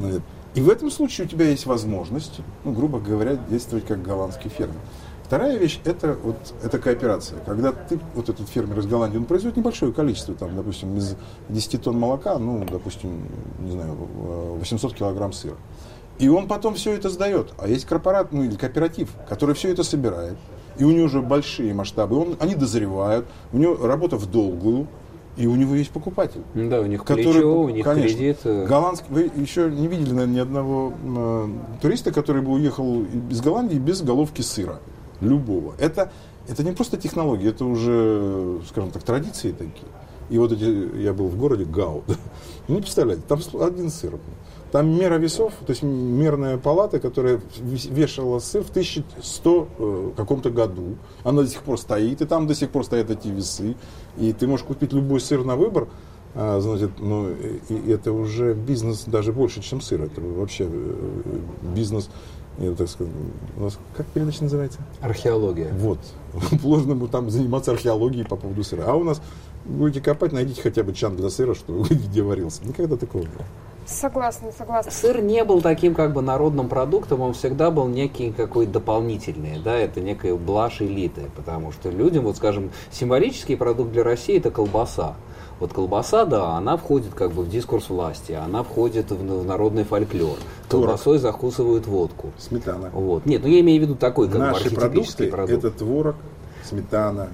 И в этом случае у тебя есть возможность, ну, грубо говоря, действовать как голландский фермер. Вторая вещь это, вот, это кооперация. Когда ты, вот этот фермер из Голландии, он производит небольшое количество, там, допустим, из десяти тонн молока, ну, допустим, не знаю, восемьсот килограмм сыра. И он потом все это сдает. А есть корпорат, ну, или кооператив, который все это собирает. И у него уже большие масштабы. Он, они дозревают, у него работа в долгую. И у него есть покупатель. Да, у них который, плечо, у них конечно, кредит. Голландский. Вы еще не видели, наверное, ни одного э, туриста, который бы уехал из Голландии без головки сыра. Любого. Это, это не просто технологии, это уже, скажем так, традиции такие. И вот эти, я был в городе Гау. Ну, представляете, там один сыр. Там мера весов, то есть мерная палата, которая вешала сыр в тысяча сто э, каком-то году. Она до сих пор стоит, и там до сих пор стоят эти весы. И ты можешь купить любой сыр на выбор. А, значит, ну, и, и это уже бизнес даже больше, чем сыр. Это вообще э, бизнес, я, так сказать, у нас как передача называется? Археология. Вот. Можно там заниматься археологией по поводу сыра. А у нас будете копать, найдите хотя бы чан для сыра, что где варился. Никогда такого не было. Согласна, согласна. Сыр не был таким как бы народным продуктом, он всегда был некий какой-то дополнительный, да, это некая блажь элиты, потому что людям, вот скажем, символический продукт для России это колбаса. Вот колбаса, да, она входит как бы в дискурс власти, она входит в, в народный фольклор. Колбасой закусывают водку. Сметана. Вот. Нет, ну я имею в виду такой как Наши бы архетипический продукты продукт. Это творог, сметана,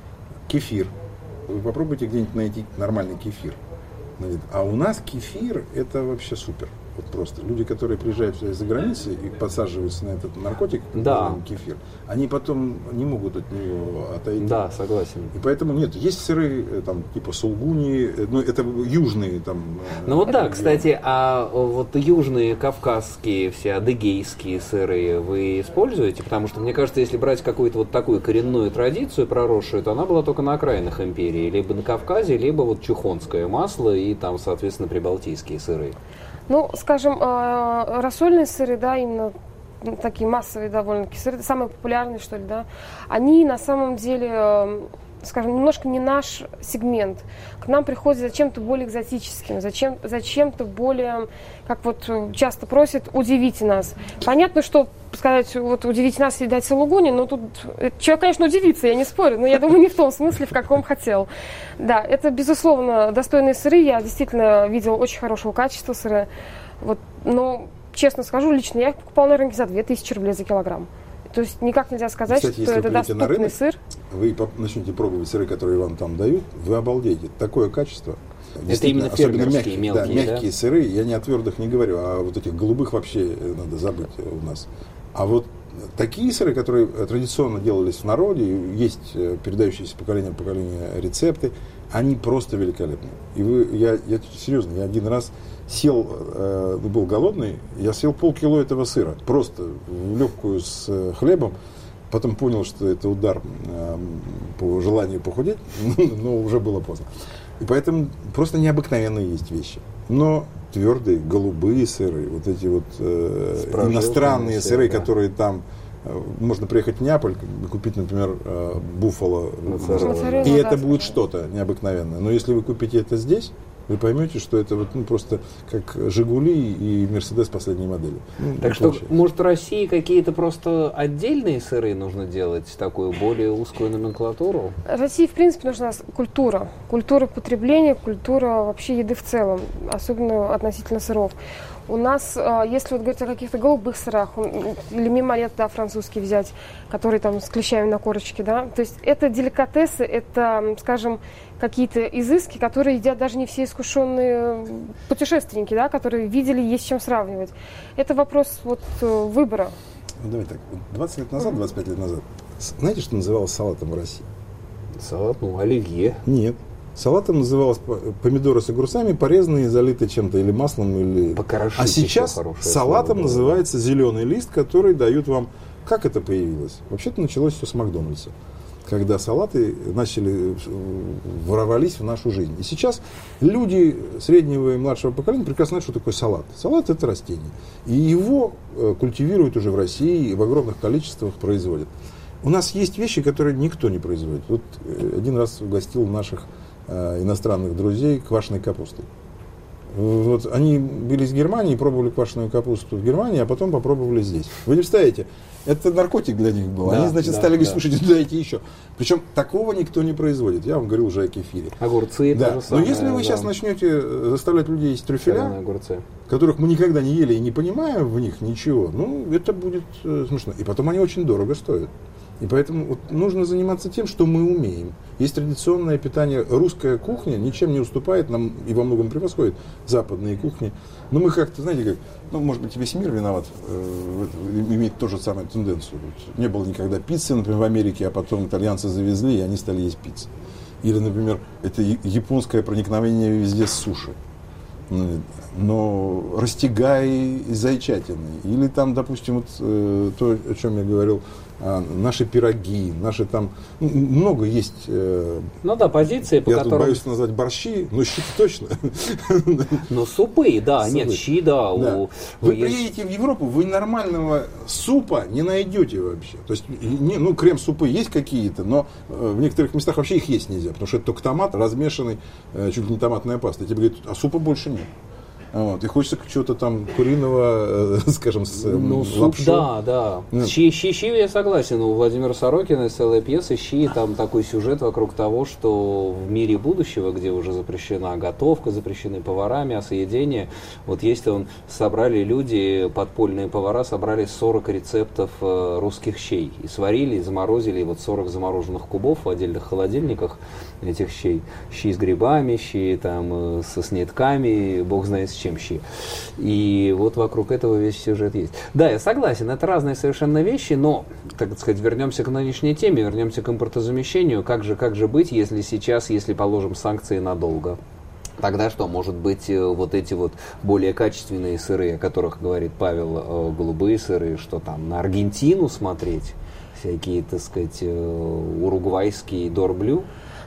кефир. Вы попробуйте где-нибудь найти нормальный кефир. А у нас кефир это вообще супер. Вот просто люди, которые приезжают сюда из-за границы и подсаживаются на этот наркотик, да. кефир, они потом не могут от него отойти. Да, согласен. И поэтому нет, есть сыры там типа сулгуни, ну это южные там. Ну вот да, кстати, а вот южные кавказские, все адыгейские сыры вы используете? Потому что мне кажется, если брать какую-то вот такую коренную традицию проросшую, то она была только на окраинах империи, либо на Кавказе, либо вот чухонское масло и там, соответственно, прибалтийские сыры. Ну, скажем, рассольные сыры, да, именно такие массовые довольно-таки сыры, самые популярные, что ли, да, они на самом деле, скажем, немножко не наш сегмент. К нам приходят за чем-то более экзотическим, за, чем, за чем-то более, как вот часто просят, удивите нас. Понятно, что сказать, вот удивите нас и дать сулугуни, но тут человек, конечно, удивится, я не спорю, но я думаю, не в том смысле, в каком хотел. Да, это, безусловно, достойные сыры, я действительно видела очень хорошего качества сыры, вот, но, честно скажу, лично я их покупала на рынке за две тысячи рублей за килограмм. То есть никак нельзя сказать, Кстати, что это доступный рынок, сыр. Вы начнете пробовать сыры, которые вам там дают, вы обалдеете. Такое качество. Это именно фермерские, мягкие, мелкие, да, мягкие да? сыры. Я не о твердых не говорю, а вот этих голубых вообще надо забыть у нас. А вот такие сыры, которые традиционно делались в народе, есть передающиеся поколение в поколение рецепты, они просто великолепны. И вы, я, я серьезно, я один раз сел, э, был голодный, я съел полкило этого сыра, просто в легкую с э, хлебом, потом понял, что это удар э, по желанию похудеть, но уже было поздно. И поэтому просто необыкновенные есть вещи. Но твердые, голубые сыры, вот эти вот э, иностранные сыры, сыры да. которые там, э, можно приехать в Неаполь, купить, например, э, буффало, и это да, будет что-то необыкновенное. Но если вы купите это здесь, вы поймете, что это вот, ну, просто как «Жигули» и «Мерседес» последней модели. Ну, так что, получается. Может, в России какие-то просто отдельные сыры нужно делать, такую более узкую номенклатуру? России, в принципе, нужна культура. Культура потребления, культура вообще еды в целом, особенно относительно сыров. У нас, если вот говорить о каких-то голубых сырах, или мимолет, да, французский взять, который там с клещами на корочке, да, то есть это деликатесы, это, скажем, какие-то изыски, которые едят даже не все искушенные путешественники, да, которые видели, есть с чем сравнивать. Это вопрос вот выбора. Ну, давай так, двадцать лет назад, двадцать пять лет назад, знаете, что называлось салатом в России? Салат, ну, оливье. Нет. Салатом называлось помидоры с огурцами, порезанные, залиты чем-то или маслом, или... Покорошить. А сейчас салатом слово, называется зеленый лист, который дают вам... Как это появилось? Вообще-то началось все с Макдональдса, когда салаты начали ворвались в нашу жизнь. И сейчас люди среднего и младшего поколения прекрасно знают, что такое салат. Салат – это растение. И его культивируют уже в России и в огромных количествах производят. У нас есть вещи, которые никто не производит. Вот один раз угостил наших э, иностранных друзей квашеной капустой. Вот они были из Германии, пробовали квашеную капусту в Германии, а потом попробовали здесь. Вы не представляете, это наркотик для них был. Да, они, значит, да, стали говорить, да. слушайте, дайте еще. Причем такого никто не производит. Я вам говорил уже о кефире. Огурцы, да. то же самое. Но если вы да. сейчас начнете заставлять людей есть трюфеля, которых мы никогда не ели и не понимаем в них ничего, ну, это будет э, смешно. И потом они очень дорого стоят. И поэтому вот нужно заниматься тем, что мы умеем. Есть традиционное питание. Русская кухня ничем не уступает нам и во многом превосходит западные кухни. Но мы как-то, знаете, как, ну, может быть, весь мир виноват, э, имеет ту же самую тенденцию. Вот не было никогда пиццы, например, в Америке, а потом итальянцы завезли, и они стали есть пиццу. Или, например, это японское проникновение везде с суши. Но растягай из зайчатины. Или там, допустим, вот, э, то, о чем я говорил, э, наши пироги, наши там, ну, много есть. Э, ну да, позиции, по я которым... Я боюсь назвать борщи, но щи точно. Но супы, да, нет, щи, да. Вы приедете в Европу, вы нормального супа не найдете вообще. То есть, ну, крем-супы есть какие-то, но в некоторых местах вообще их есть нельзя, потому что это только томат, размешанный, чуть ли не томатная паста. И тебе говорят, а супа больше нет. Вот. И хочется чего-то там куриного, э, скажем, с э, ну, лапшой. Да, да. Нет. Щи, щи, щи, я согласен. У Владимира Сорокина есть целая пьеса «Щи», там такой сюжет вокруг того, что в мире будущего, где уже запрещена готовка, запрещены повара, мясоедение, вот если он собрали люди, подпольные повара, собрали сорок рецептов э, русских щей. И сварили, и заморозили, и вот сорок замороженных кубов в отдельных холодильниках этих щей. Щи с грибами, щи там, э, со снетками, бог знает с чем. чем щи. И вот вокруг этого весь сюжет есть. Да, я согласен, это разные совершенно вещи, но, так сказать, вернемся к нынешней теме, вернемся к импортозамещению. Как же, как же быть, если сейчас, если положим санкции надолго? Тогда что, может быть, вот эти вот более качественные сыры, о которых говорит Павел, голубые сыры, что там, на Аргентину смотреть, всякие, так сказать, уругвайские дорблю?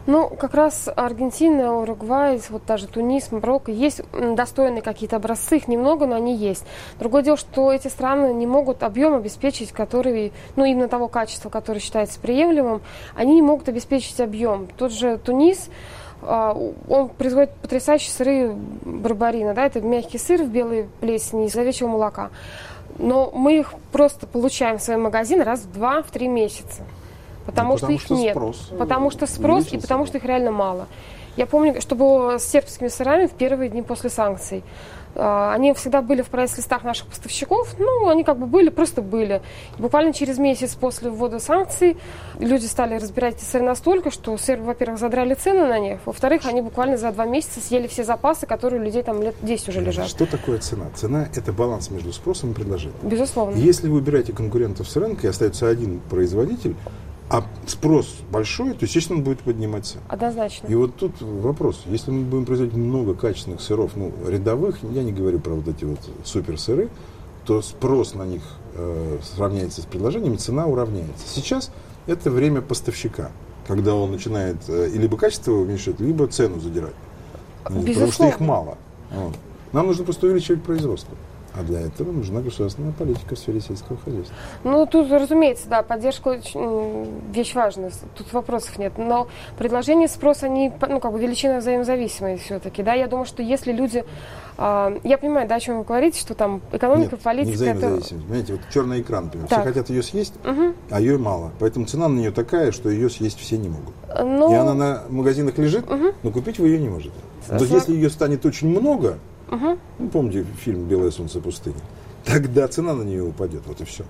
Ну, как раз Аргентина, Уругвай, вот даже Тунис, Марокко, есть достойные какие-то образцы, их немного, но они есть. Другое дело, что эти страны не могут объем обеспечить, который, ну, именно того качества, которое считается приемлемым, они не могут обеспечить объем. Тот же Тунис, он производит потрясающие сыры барбарина, да, это мягкий сыр в белой плесени из овечьего молока. Но мы их просто получаем в свои магазины раз в два, в три месяца. Потому, ну, потому что их что нет. Спрос. Потому что спрос и потому что их реально мало. Я помню, что было с сербскими сырами в первые дни после санкций. Они всегда были в прайс-листах наших поставщиков, ну, они как бы были, просто были. И буквально через месяц после ввода санкций люди стали разбирать эти сыры настолько, что сербы, во-первых, задрали цены на них, во-вторых, они буквально за два месяца съели все запасы, которые у людей там лет десять уже лежат. Что такое цена? Цена – это баланс между спросом и предложением. Безусловно. Если вы убираете конкурентов с рынка и остается один производитель, а спрос большой, то, естественно, он будет подниматься. Однозначно. И вот тут вопрос. Если мы будем производить много качественных сыров, ну, рядовых, я не говорю про вот эти вот суперсыры, то спрос на них э, сравняется с предложением, и цена уравняется. Сейчас это время поставщика, когда он начинает э, либо качество уменьшать, либо цену задирать. Безусловно. Потому что их мало. Вот. Нам нужно просто увеличивать производство. А для этого нужна государственная политика в сфере сельского хозяйства. Ну, тут, разумеется, да, поддержка очень вещь важная, тут вопросов нет. Но предложение и спрос, они, ну, как бы величина взаимозависимые все-таки, да. Я думаю, что если люди... Э, я понимаю, да, о чем вы говорите, что там экономика, нет, политика... не взаимозависимость. Это... Понимаете, вот черный экран, например. Так. Все хотят ее съесть, угу. а ее мало. Поэтому цена на нее такая, что ее съесть все не могут. Но... И она на магазинах лежит, угу. но купить вы ее не можете. Но если ее станет очень много... Угу. Ну, помните фильм «Белое солнце пустыни»? Тогда цена на нее упадет, вот и все.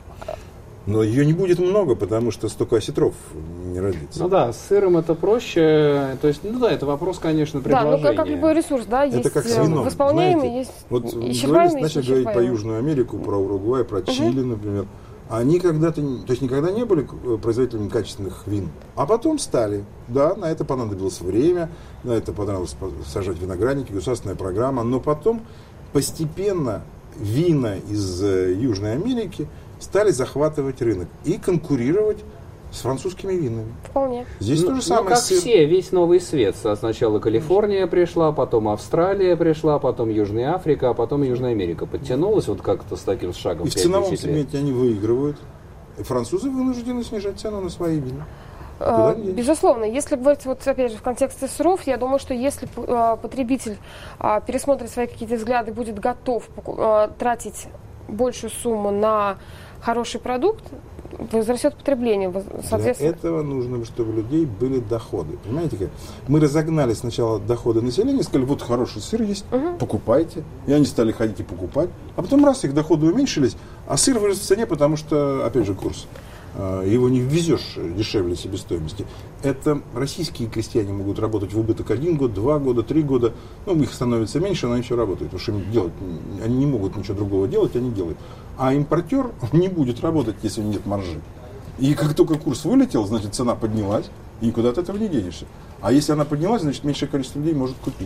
Но ее не будет много, потому что столько осетров не родится. Ну да, с сыром это проще. То есть, ну да, это вопрос, конечно, предложения. Да, ну как, как любой ресурс, да, есть это как с вином, восполняемый, знаете, есть вот исчерпаемый, начали говорить про Южную Америку, про Уругвай, про Чили, угу. например. Они когда-то, то есть никогда не были производителями качественных вин, а потом стали. Да, на это понадобилось время, на это понадобилось сажать виноградники, государственная программа, но потом постепенно вина из Южной Америки стали захватывать рынок и конкурировать с французскими винами. Вполне. Здесь ну, то же самое. Ну, как сыр. все, весь новый свет. Сначала Калифорния пришла, потом Австралия пришла, потом Южная Африка, а потом Южная Америка подтянулась вот как-то с таким шагом. И в ценовом сегменте они выигрывают. И французы вынуждены снижать цену на свои вина. А, безусловно, если говорить вот опять же в контексте сыров, я думаю, что если а, потребитель а, пересмотрит свои какие-то взгляды, будет готов а, тратить большую сумму на хороший продукт, возрастет потребление. Соответственно... Для этого нужно, чтобы у людей были доходы. Понимаете как? Мы разогнали сначала доходы населения, сказали, вот хороший сыр есть, угу. покупайте. И они стали ходить и покупать. А потом раз, их доходы уменьшились, а сыр вырос в цене, потому что, опять же, курс. Его не ввезешь дешевле себестоимости. Это российские крестьяне могут работать в убыток один год, два года, три года. Ну, их становится меньше, но они все работают. Потому что им делать, они не могут ничего другого делать, они делают. А импортер не будет работать, если нет маржи. И как только курс вылетел, значит, цена поднялась, и никуда от этого не денешься. А если она поднялась, значит, меньшее количество людей может купить.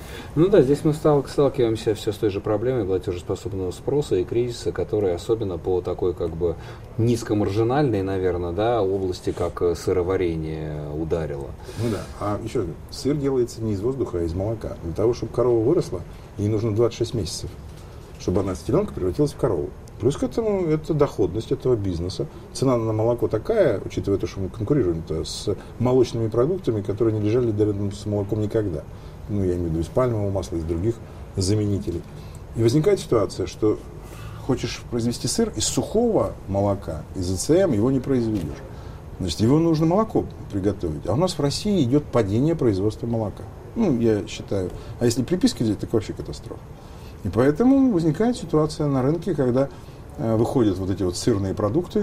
Ну да, здесь мы сталкиваемся все с той же проблемой платежеспособного спроса и кризиса, который особенно по такой как бы низкомаржинальной, наверное, да, области, как сыроварение, ударило. Ну да, а еще раз, сыр делается не из воздуха, а из молока. Для того, чтобы корова выросла, ей нужно двадцать шесть месяцев, чтобы она с теленка превратилась в корову. Плюс к этому это доходность этого бизнеса. Цена на молоко такая, учитывая то, что мы конкурируем с молочными продуктами, которые не лежали рядом с молоком никогда. Ну, я имею в виду из пальмового масла, из других заменителей. И возникает ситуация, что хочешь произвести сыр из сухого молока, из и цэ эм его не произведешь. Значит, его нужно молоко приготовить. А у нас в России идет падение производства молока. Ну, я считаю. А если приписки взять, так вообще катастрофа. И поэтому возникает ситуация на рынке, когда э, выходят вот эти вот сырные продукты.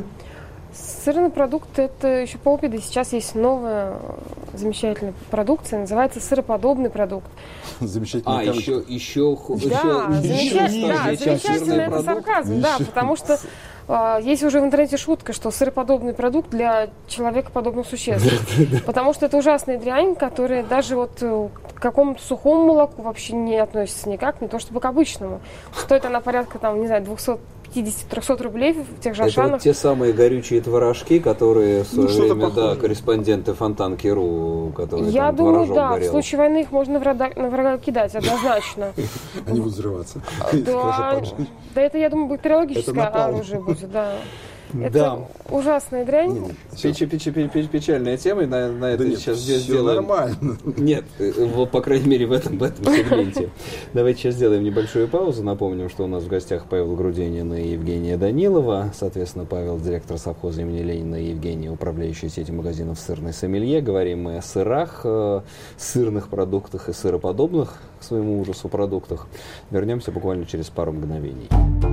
Сырный продукт – это еще полбеды. Сейчас есть новая замечательная продукция, называется сыроподобный продукт. Замечательная. А, еще, еще, да, еще, замечательно, еще, да, замечательно это сарказм, да, потому что э, есть уже в интернете шутка, что сыроподобный продукт для человекоподобных существ. Потому что это ужасная дрянь, которая даже вот к какому-то сухому молоку вообще не относится никак, не то чтобы к обычному. Стоит она порядка, там, не знаю, двести пятьдесят-трехсот рублей в тех же Это Ашанах. вот те самые горючие творожки, которые в свое Ну, время, да, похожее. корреспонденты Фонтанки.ру, которые Я там думаю, творожок да, горел. в случае войны их можно врага, на врага кидать, однозначно. Они будут взрываться. Да, да, это, я думаю, бактериологическое Это напалм. оружие будет, да. Да. Это ужасная дрянь. Печ- печ- печ- печ- печальная тема, и на, на это Да нет, сейчас все сделаем. нормально. Нет, э, вот, по крайней мере, в этом, в этом сегменте. Давайте сейчас сделаем небольшую паузу. Напомним, что у нас в гостях Павел Грудинин и Евгения Данилова. Соответственно, Павел, директор совхоза имени Ленина, и Евгения, управляющая сетью магазинов «Сырный сомелье». Говорим мы о сырах, э, сырных продуктах и сыроподобных, к своему ужасу, продуктах. Вернемся буквально через пару мгновений.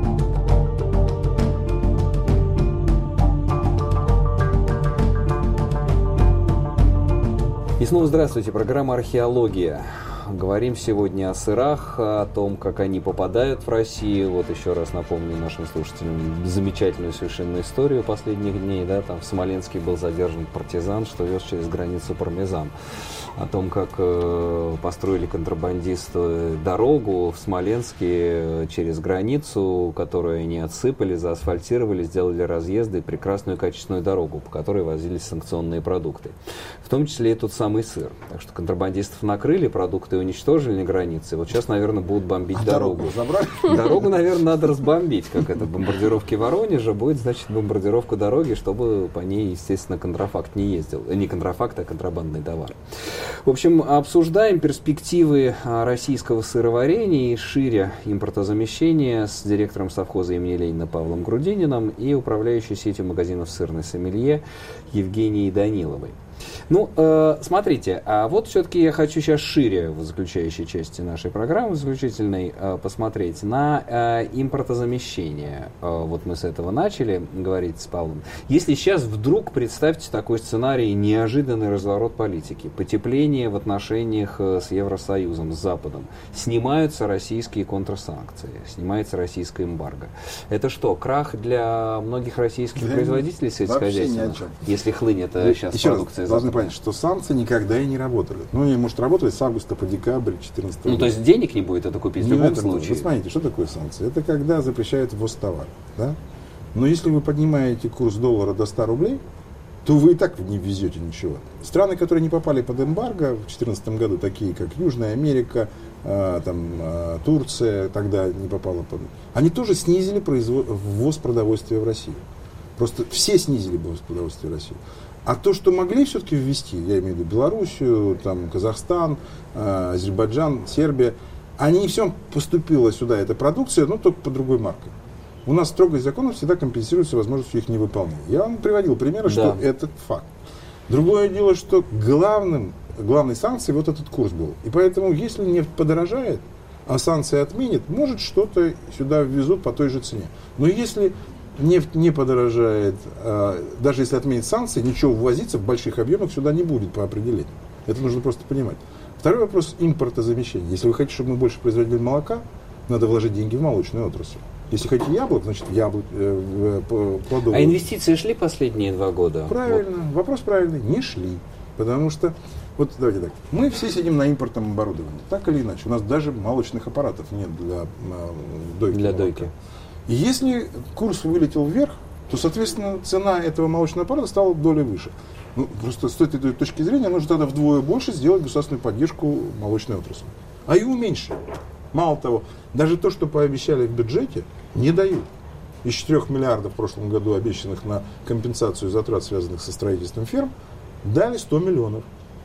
И снова здравствуйте, программа «Археология». Говорим сегодня о сырах, о том, как они попадают в Россию. Вот еще раз напомню нашим слушателям замечательную совершенно историю последних дней. Да, там в Смоленске был задержан партизан, что вез через границу пармезан. О том, как э, построили контрабандисты дорогу в Смоленске через границу, которую они отсыпали, заасфальтировали, сделали разъезды и прекрасную качественную дорогу, по которой возились санкционные продукты. В том числе и тот самый сыр. Так что контрабандистов накрыли, продукты уничтожили на границе. Вот сейчас, наверное, будут бомбить А дорогу. дорогу забрали? Дорогу, наверное, надо разбомбить, как это, бомбардировки Воронежа, будет, значит, бомбардировка дороги, чтобы по ней, естественно, контрафакт не ездил. Не контрафакт, а контрабандный товар. В общем, обсуждаем перспективы российского сыроварения и шире импортозамещения с директором совхоза имени Ленина Павлом Грудининым и управляющей сетью магазинов «Сырный сомелье» Евгенией Даниловой. Ну, э, смотрите, а вот все-таки я хочу сейчас шире в заключающей части нашей программы, в заключительной, э, посмотреть на э, импортозамещение. Э, вот мы с этого начали говорить с Павлом. Если сейчас вдруг, представьте такой сценарий, неожиданный разворот политики, потепление в отношениях э, с Евросоюзом, с Западом, снимаются российские контрсанкции, снимается российская эмбарго. Это что, крах для многих российских Да производителей сельскохозяйственных, если хлынет э, сейчас Еще раз, продукция? должны понять, что санкции никогда и не работали. Ну, они, может, работали с августа по декабрь две тысячи четырнадцатого года. Ну, то есть денег не будет это купить в Не любом это, случае. Вы смотрите, что такое санкции? Это когда запрещают ввоз товара. Да? Но если вы поднимаете курс доллара до ста рублей, то вы и так не везете ничего. Страны, которые не попали под эмбарго в две тысячи четырнадцатом году, такие как Южная Америка, э, там, э, Турция, тогда не попала под... Они тоже снизили производ... ввоз продовольствия в Россию. Просто все снизили ввоз продовольствия в Россию. А то, что могли все-таки ввести, я имею в виду Белоруссию, там, Казахстан, э, Азербайджан, Сербия, они все поступила сюда, эта продукция, но только по другой марке. У нас строгость законов всегда компенсируется возможностью их невыполнения. Я вам приводил примеры, что Да. это факт. Другое дело, что главным, главной санкцией вот этот курс был. И поэтому, если нефть подорожает, а санкции отменят, может, что-то сюда ввезут по той же цене. Но если нефть не подорожает, а, даже если отменят санкции, ничего ввозиться в больших объемах сюда не будет по определению. Это нужно просто понимать. Второй вопрос – импортозамещения. Если вы хотите, чтобы мы больше производили молока, надо вложить деньги в молочную отрасль. Если хотите яблок, значит яблок, э, э, плодов. А инвестиции шли последние два года? Правильно, вот. Вопрос правильный, не шли. Потому что, вот давайте так, мы все сидим на импортном оборудовании, так или иначе. У нас даже молочных аппаратов нет для э, дойки. Для молока. дойки. И если курс вылетел вверх, то, соответственно, цена этого молочного аппарата стала долей выше. Ну, просто с этой точки зрения нужно тогда вдвое больше сделать государственную поддержку молочной отрасли. А ее меньше. Мало того, даже то, что пообещали в бюджете, не дают. Из четырёх миллиардов в прошлом году, обещанных на компенсацию затрат, связанных со строительством ферм, дали сто миллионов.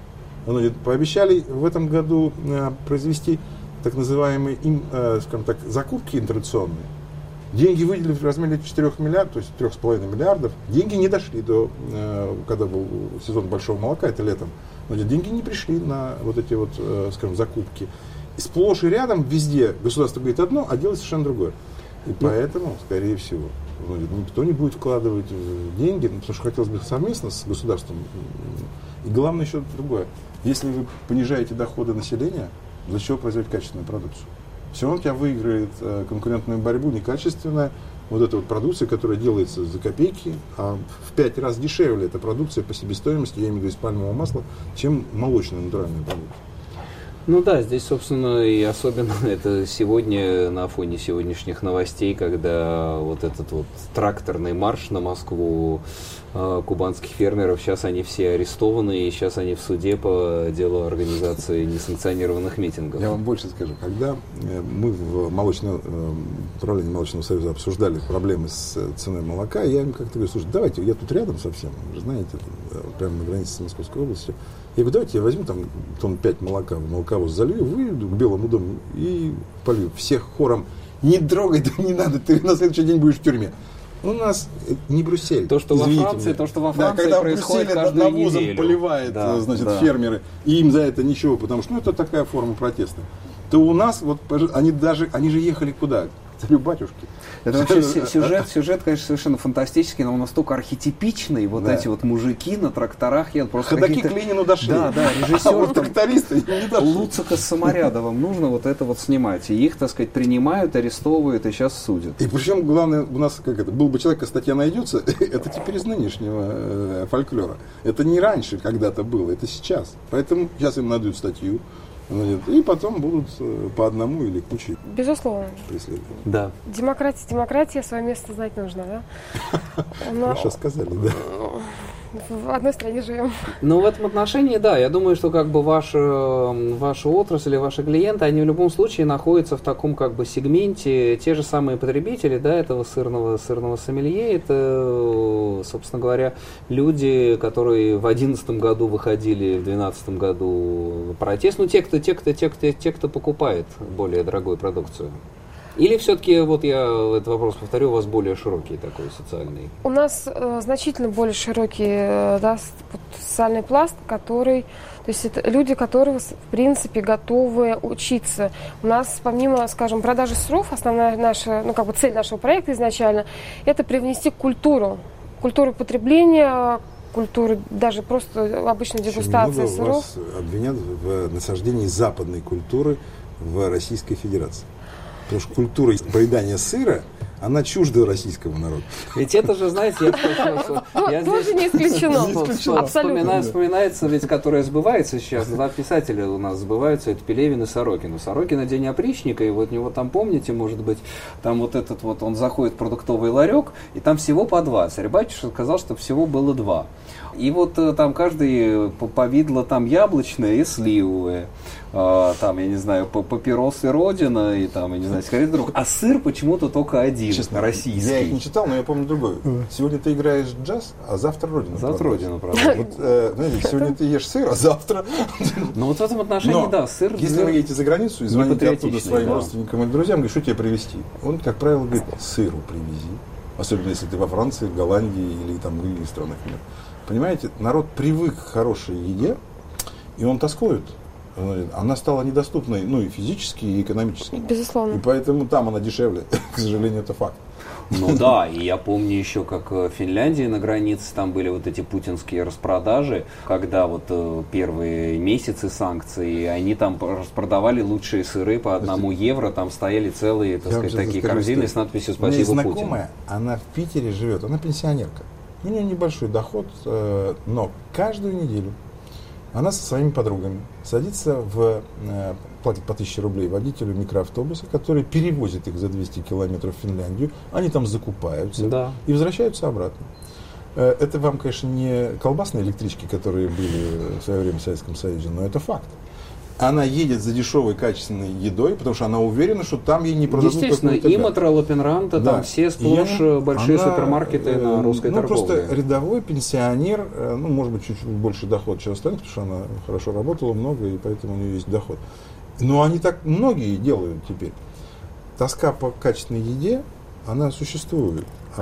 Пообещали в этом году э, произвести так называемые им, э, скажем так, закупки интервенционные. Деньги выделили в размере четырёх миллиардов, то есть трёх с половиной миллиардов. Деньги не дошли до, э, когда был сезон большого молока, это летом. Но деньги не пришли на вот эти вот, э, скажем, закупки. И сплошь и рядом, везде государство говорит одно, а делает совершенно другое. И поэтому, скорее всего, никто не будет вкладывать деньги, потому что хотелось бы совместно с государством. И главное еще другое. Если вы понижаете доходы населения, для чего производить качественную продукцию? Все равно у тебя выиграет э, конкурентную борьбу некачественная вот эта вот продукция, которая делается за копейки, а в пять раз дешевле эта продукция по себестоимости, я имею в виду из пальмового масла, чем молочная натуральная продукция. Ну да, здесь, собственно, и особенно это сегодня на фоне сегодняшних новостей, когда вот этот вот тракторный марш на Москву э, кубанских фермеров, сейчас они все арестованы, и сейчас они в суде по делу организации несанкционированных митингов. Я вам больше скажу, когда мы в молочном, управлении молочного союза обсуждали проблемы с ценой молока, я им как-то говорю, слушай, давайте, я тут рядом совсем, вы знаете, прямо на границе с Московской областью. Я говорю, давайте я возьму там тонн пять молока в молоковоз, залью, выйду к Белому дому и полью. Всех хором, не трогай, да не надо, ты на следующий день будешь в тюрьме. У нас не Брюссель. То, что во Франции, то, что во Франции да, когда происходит Брюссель каждую навозом неделю. поливает, Да, значит, да. фермеры, и им за это ничего, потому что ну, это такая форма протеста. То у нас, вот, они даже, они же ехали куда? Царю батюшки. Это вообще сюжет, сюжет, конечно, совершенно фантастический, но он настолько архетипичный. Вот да. эти вот мужики на тракторах едут. Просто ходаки к Ленину дошли. Да, да, режиссер. А вот трактористы не дошли. Луцика с Саморядовым нужно вот это вот снимать. И их, так сказать, принимают, арестовывают и сейчас судят. И причем, главное, у нас, как это, был бы человек, а статья найдется, это теперь из нынешнего э, фольклора. Это не раньше когда-то было, это сейчас. Поэтому сейчас им надают статью. И потом будут по одному или кучей. Безусловно. Преследовать. Да. Демократия, демократия, свое место знать нужно, да? Хорошо сказали, да. В одной стране живем. Ну, в этом отношении, да, я думаю, что как бы ваша, ваша отрасль и ваши клиенты, они в любом случае находятся в таком как бы сегменте, те же самые потребители, да, этого сырного, сырного сомелье, это, собственно говоря, люди, которые в две тысячи одиннадцатом году выходили, в две тысячи двенадцатом году на протест, ну, те, кто, те, кто, те, кто, те, кто покупает более дорогую продукцию. Или все-таки, вот я этот вопрос повторю, у вас более широкий такой социальный? У нас э, значительно более широкий э, да, социальный пласт, который, то есть это люди, которые, в принципе, готовы учиться. У нас, помимо, скажем, продажи сыров, основная наша, ну, как бы цель нашего проекта изначально, это привнести культуру, культуру потребления, культуру даже просто обычной дегустации сыров. Вас обвинят в насаждении западной культуры в Российской Федерации. Потому что культура поедания сыра, она чужда российскому народу. Ведь это же, знаете, я просто... Тоже не исключено. Абсолютно. Вспоминается, ведь, которая сбывается сейчас, два писателя у нас сбываются, это Пелевин и Сорокин. У Сорокина «День опричника», и вот него там, помните, может быть, там вот этот вот, он заходит в продуктовый ларек, и там всего по два. Царь-батюшка сказал, что всего было два. И вот там каждый повидло там яблочное и сливовое. А, там, я не знаю, папиросы Родина и там, я не знаю, сигареты друг. А сыр почему-то только один, честно, российский. Я их не читал, но я помню другой. Сегодня ты играешь в джаз, а завтра Родина. Завтра Родина, правда. Вот, э, знаете, сегодня ты ешь сыр, а завтра... Ну вот в этом отношении, но, да, сыр... Если вы едете за границу и звоните оттуда своим да. родственникам и друзьям, говорит, что тебе привезти? Он, как правило, говорит, сыру привези. Особенно, если ты во Франции, в Голландии или там в других странах мира. Понимаете, народ привык к хорошей еде, и он тоскует. Она стала недоступной, ну, и физически, и экономически. Безусловно. И поэтому там она дешевле. К сожалению, это факт. Ну да, и я помню еще, как в Финляндии на границе там были вот эти путинские распродажи, когда вот первые месяцы санкций, они там распродавали лучшие сыры по одному евро, там стояли целые, так сказать, такие корзины с надписью «Спасибо, Путин». Знакомая, она в Питере живет, она пенсионерка. У нее небольшой доход, но каждую неделю она со своими подругами садится в, платит по тысяче рублей водителю микроавтобуса, который перевозит их за двести километров в Финляндию. Они там закупаются да. и возвращаются обратно. Это вам, конечно, не колбасные электрички, которые были в свое время в Советском Союзе, но это факт. Она едет за дешевой качественной едой, потому что она уверена, что там ей не продадут естественно, Иматра, Лапенранта, да. там все сплошь я, большие она, супермаркеты э, на русской ну, торговле. Просто рядовой пенсионер, э, ну, может быть, чуть-чуть больше доход, чем остальных, потому что она хорошо работала, много, и поэтому у нее есть доход. Но они так многие делают теперь. Тоска по качественной еде, она существует.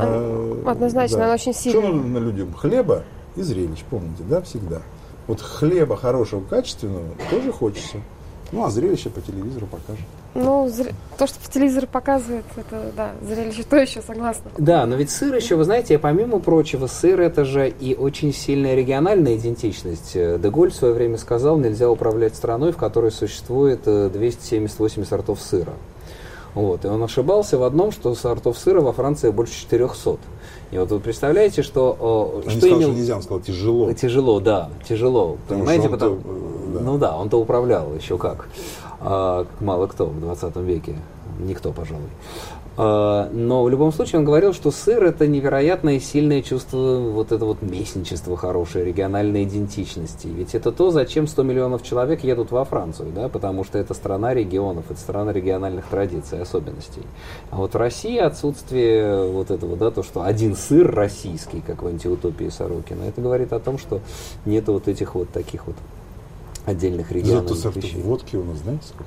А, Однозначно, да. Она очень сильная. Что нужно людям? Хлеба и зрелищ, помните, да, всегда. Вот хлеба хорошего, качественного тоже хочется. Ну, а зрелище по телевизору покажет. Ну, зр... то, что по телевизору показывает, это, да, зрелище то еще, согласна. Да, но ведь сыр еще, вы знаете, помимо прочего, сыр это же и очень сильная региональная идентичность. Де-Голь в свое время сказал, нельзя управлять страной, в которой существует двести семьдесят восемь сортов сыра. Вот. И он ошибался в одном, что сортов сыра во Франции больше четырехсот. И вот вы представляете, что... Он что не сказал, имел... что нельзя, он сказал тяжело. Тяжело, да, тяжело. Потому понимаете, что потому... да. Ну да, он-то управлял еще как. А, мало кто в двадцатом веке. Никто, пожалуй. А, но в любом случае он говорил, что сыр — это невероятное сильное чувство, вот это вот местничество хорошее, региональной идентичности. Ведь это то, зачем сто миллионов человек едут во Францию, да, потому что это страна регионов, это страна региональных традиций, особенностей. А вот в России отсутствие вот этого, да, то, что один сыр российский, как в «Антиутопии» Сорокина, это говорит о том, что нет вот этих вот таких вот отдельных региональных Зато сортов вещей. водки у нас, знаете, сколько?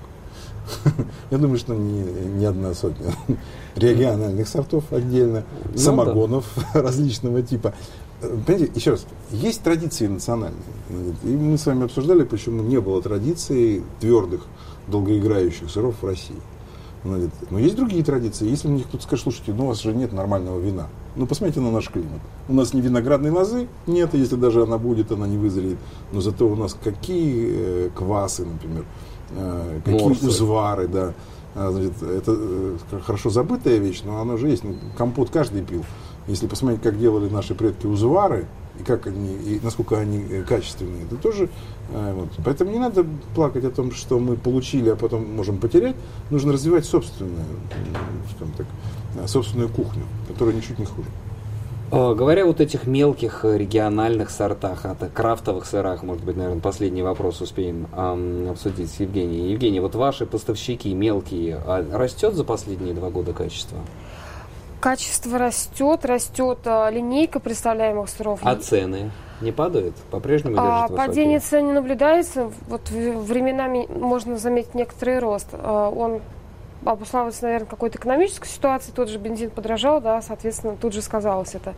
Я думаю, что не, не одна сотня региональных сортов отдельно, ну, самогонов да. различного типа. Понимаете, еще раз, есть традиции национальные. И мы с вами обсуждали, почему не было традиций твердых, долгоиграющих сыров в России. Но есть другие традиции. Если мне кто-то скажет, слушайте, ну у вас же нет нормального вина. Ну посмотрите на наш климат. У нас ни виноградной лозы нет, если даже она будет, она не вызреет. Но зато у нас какие э, квасы, например, э, какие Морсы. узвары, да. А, значит, это э, хорошо забытая вещь, но она же есть. Ну, компот каждый пил. Если посмотреть, как делали наши предки узвары, и как они, и насколько они качественные, это тоже. Э, вот. Поэтому не надо плакать о том, что мы получили, а потом можем потерять. Нужно развивать собственную, скажем так, собственную кухню, которая ничуть не хуже. Говоря вот этих мелких региональных сортах, о крафтовых сырах, может быть, наверное, последний вопрос успеем эм, обсудить с Евгением. Евгений, вот ваши поставщики мелкие, а растет за последние два года качество? Качество растет, растет а, линейка представляемых сыров. А цены не падают? По-прежнему а, держат Падение высокие? цен не наблюдается. Вот временами можно заметить некоторый рост. А, он обуславливается, наверное, какой-то экономической ситуацией. Тот же бензин подорожал, да, соответственно, тут же сказалось это.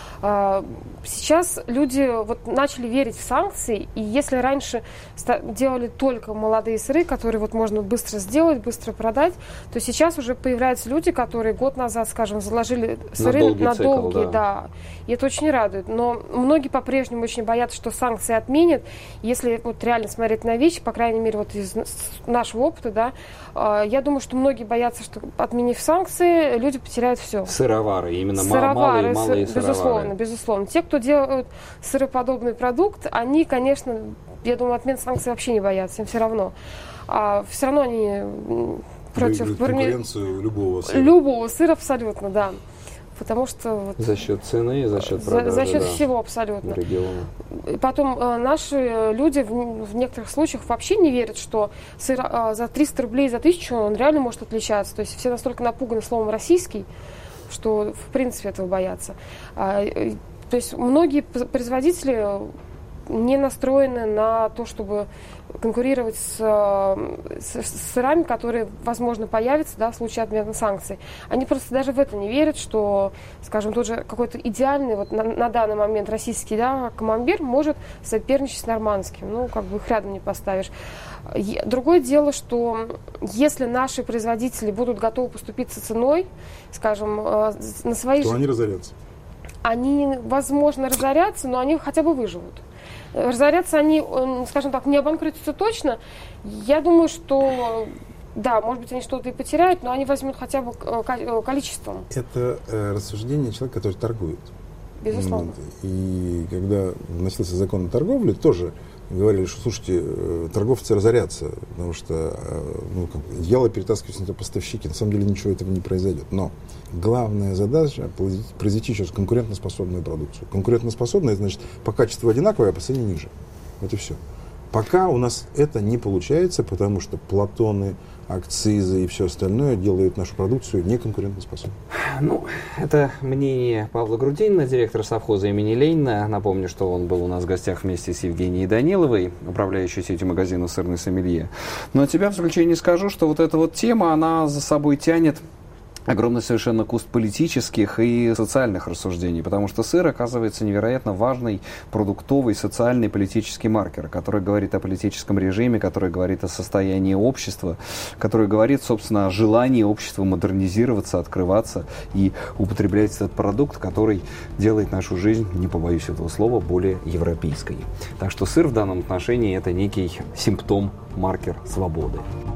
Сейчас люди вот начали верить в санкции, и если раньше делали только молодые сыры, которые вот можно быстро сделать, быстро продать, то сейчас уже появляются люди, которые год назад, скажем, заложили сыры на долгий, на цикл, долгие, да. да, и это очень радует. Но многие по-прежнему очень боятся, что санкции отменят. Если вот реально смотреть на вещи, по крайней мере, вот из нашего опыта, да, я думаю, что многие боятся, что отменив санкции, люди потеряют все. Сыровары, именно сыровары, малые, малые сыр, сыровары. Безусловно, безусловно. Те, кто делают сыроподобный продукт, они, конечно, я думаю, отмен санкций вообще не боятся, им все равно. А все равно они против конкуренцию любого сыра. Любого сыра абсолютно, да. Потому что вот, за счет цены, за счет продажи, за, за счет да, всего абсолютно. Региона. И потом э, наши люди в, в некоторых случаях вообще не верят, что сыр э, за триста рублей, за тысячу он реально может отличаться. То есть все настолько напуганы словом «российский», что в принципе этого боятся. А, то есть многие производители не настроены на то, чтобы конкурировать с, с, с сырами, которые, возможно, появятся, да, в случае отмены санкций. Они просто даже в это не верят, что, скажем, тот же какой-то идеальный вот на, на данный момент российский, да, камамбер может соперничать с нормандским. Ну, как бы их рядом не поставишь. Другое дело, что если наши производители будут готовы поступиться ценой, скажем, на свои... То они разорятся. Они, возможно, разорятся, но они хотя бы выживут. Разорятся они, скажем так, не обанкротятся точно. Я думаю, что, да, может быть, они что-то и потеряют, но они возьмут хотя бы количеством. Это э, рассуждение человека, который торгует. Безусловно. И когда вносился закон о торговле, тоже говорили, что, слушайте, торговцы разорятся, потому что ну, дело перетаскивается на поставщики. На самом деле ничего этого не произойдет. Но главная задача – произвести сейчас конкурентоспособную продукцию. Конкурентоспособная – значит, по качеству одинаковая, а по цене ниже. Вот и все. Пока у нас это не получается, потому что платоны, акцизы и все остальное делают нашу продукцию неконкурентоспособной. Ну, это мнение Павла Грудинина, директора совхоза имени Ленина. Напомню, что он был у нас в гостях вместе с Евгенией Даниловой, управляющей сетью магазинов «Сырный сомелье». Но от тебя в заключение скажу, что вот эта вот тема, она за собой тянет огромный совершенно куст политических и социальных рассуждений, потому что сыр оказывается невероятно важный продуктовый, социальный, политический маркер, который говорит о политическом режиме, который говорит о состоянии общества, который говорит, собственно, о желании общества модернизироваться, открываться и употреблять этот продукт, который делает нашу жизнь, не побоюсь этого слова, более европейской. Так что сыр в данном отношении это некий симптом, маркер свободы.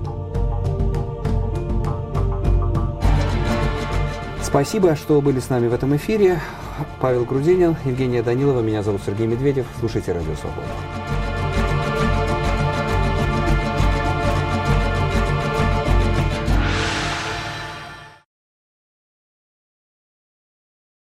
Спасибо, что были с нами в этом эфире. Павел Грудинин, Евгения Данилова, меня зовут Сергей Медведев. Слушайте «Радио Свобода».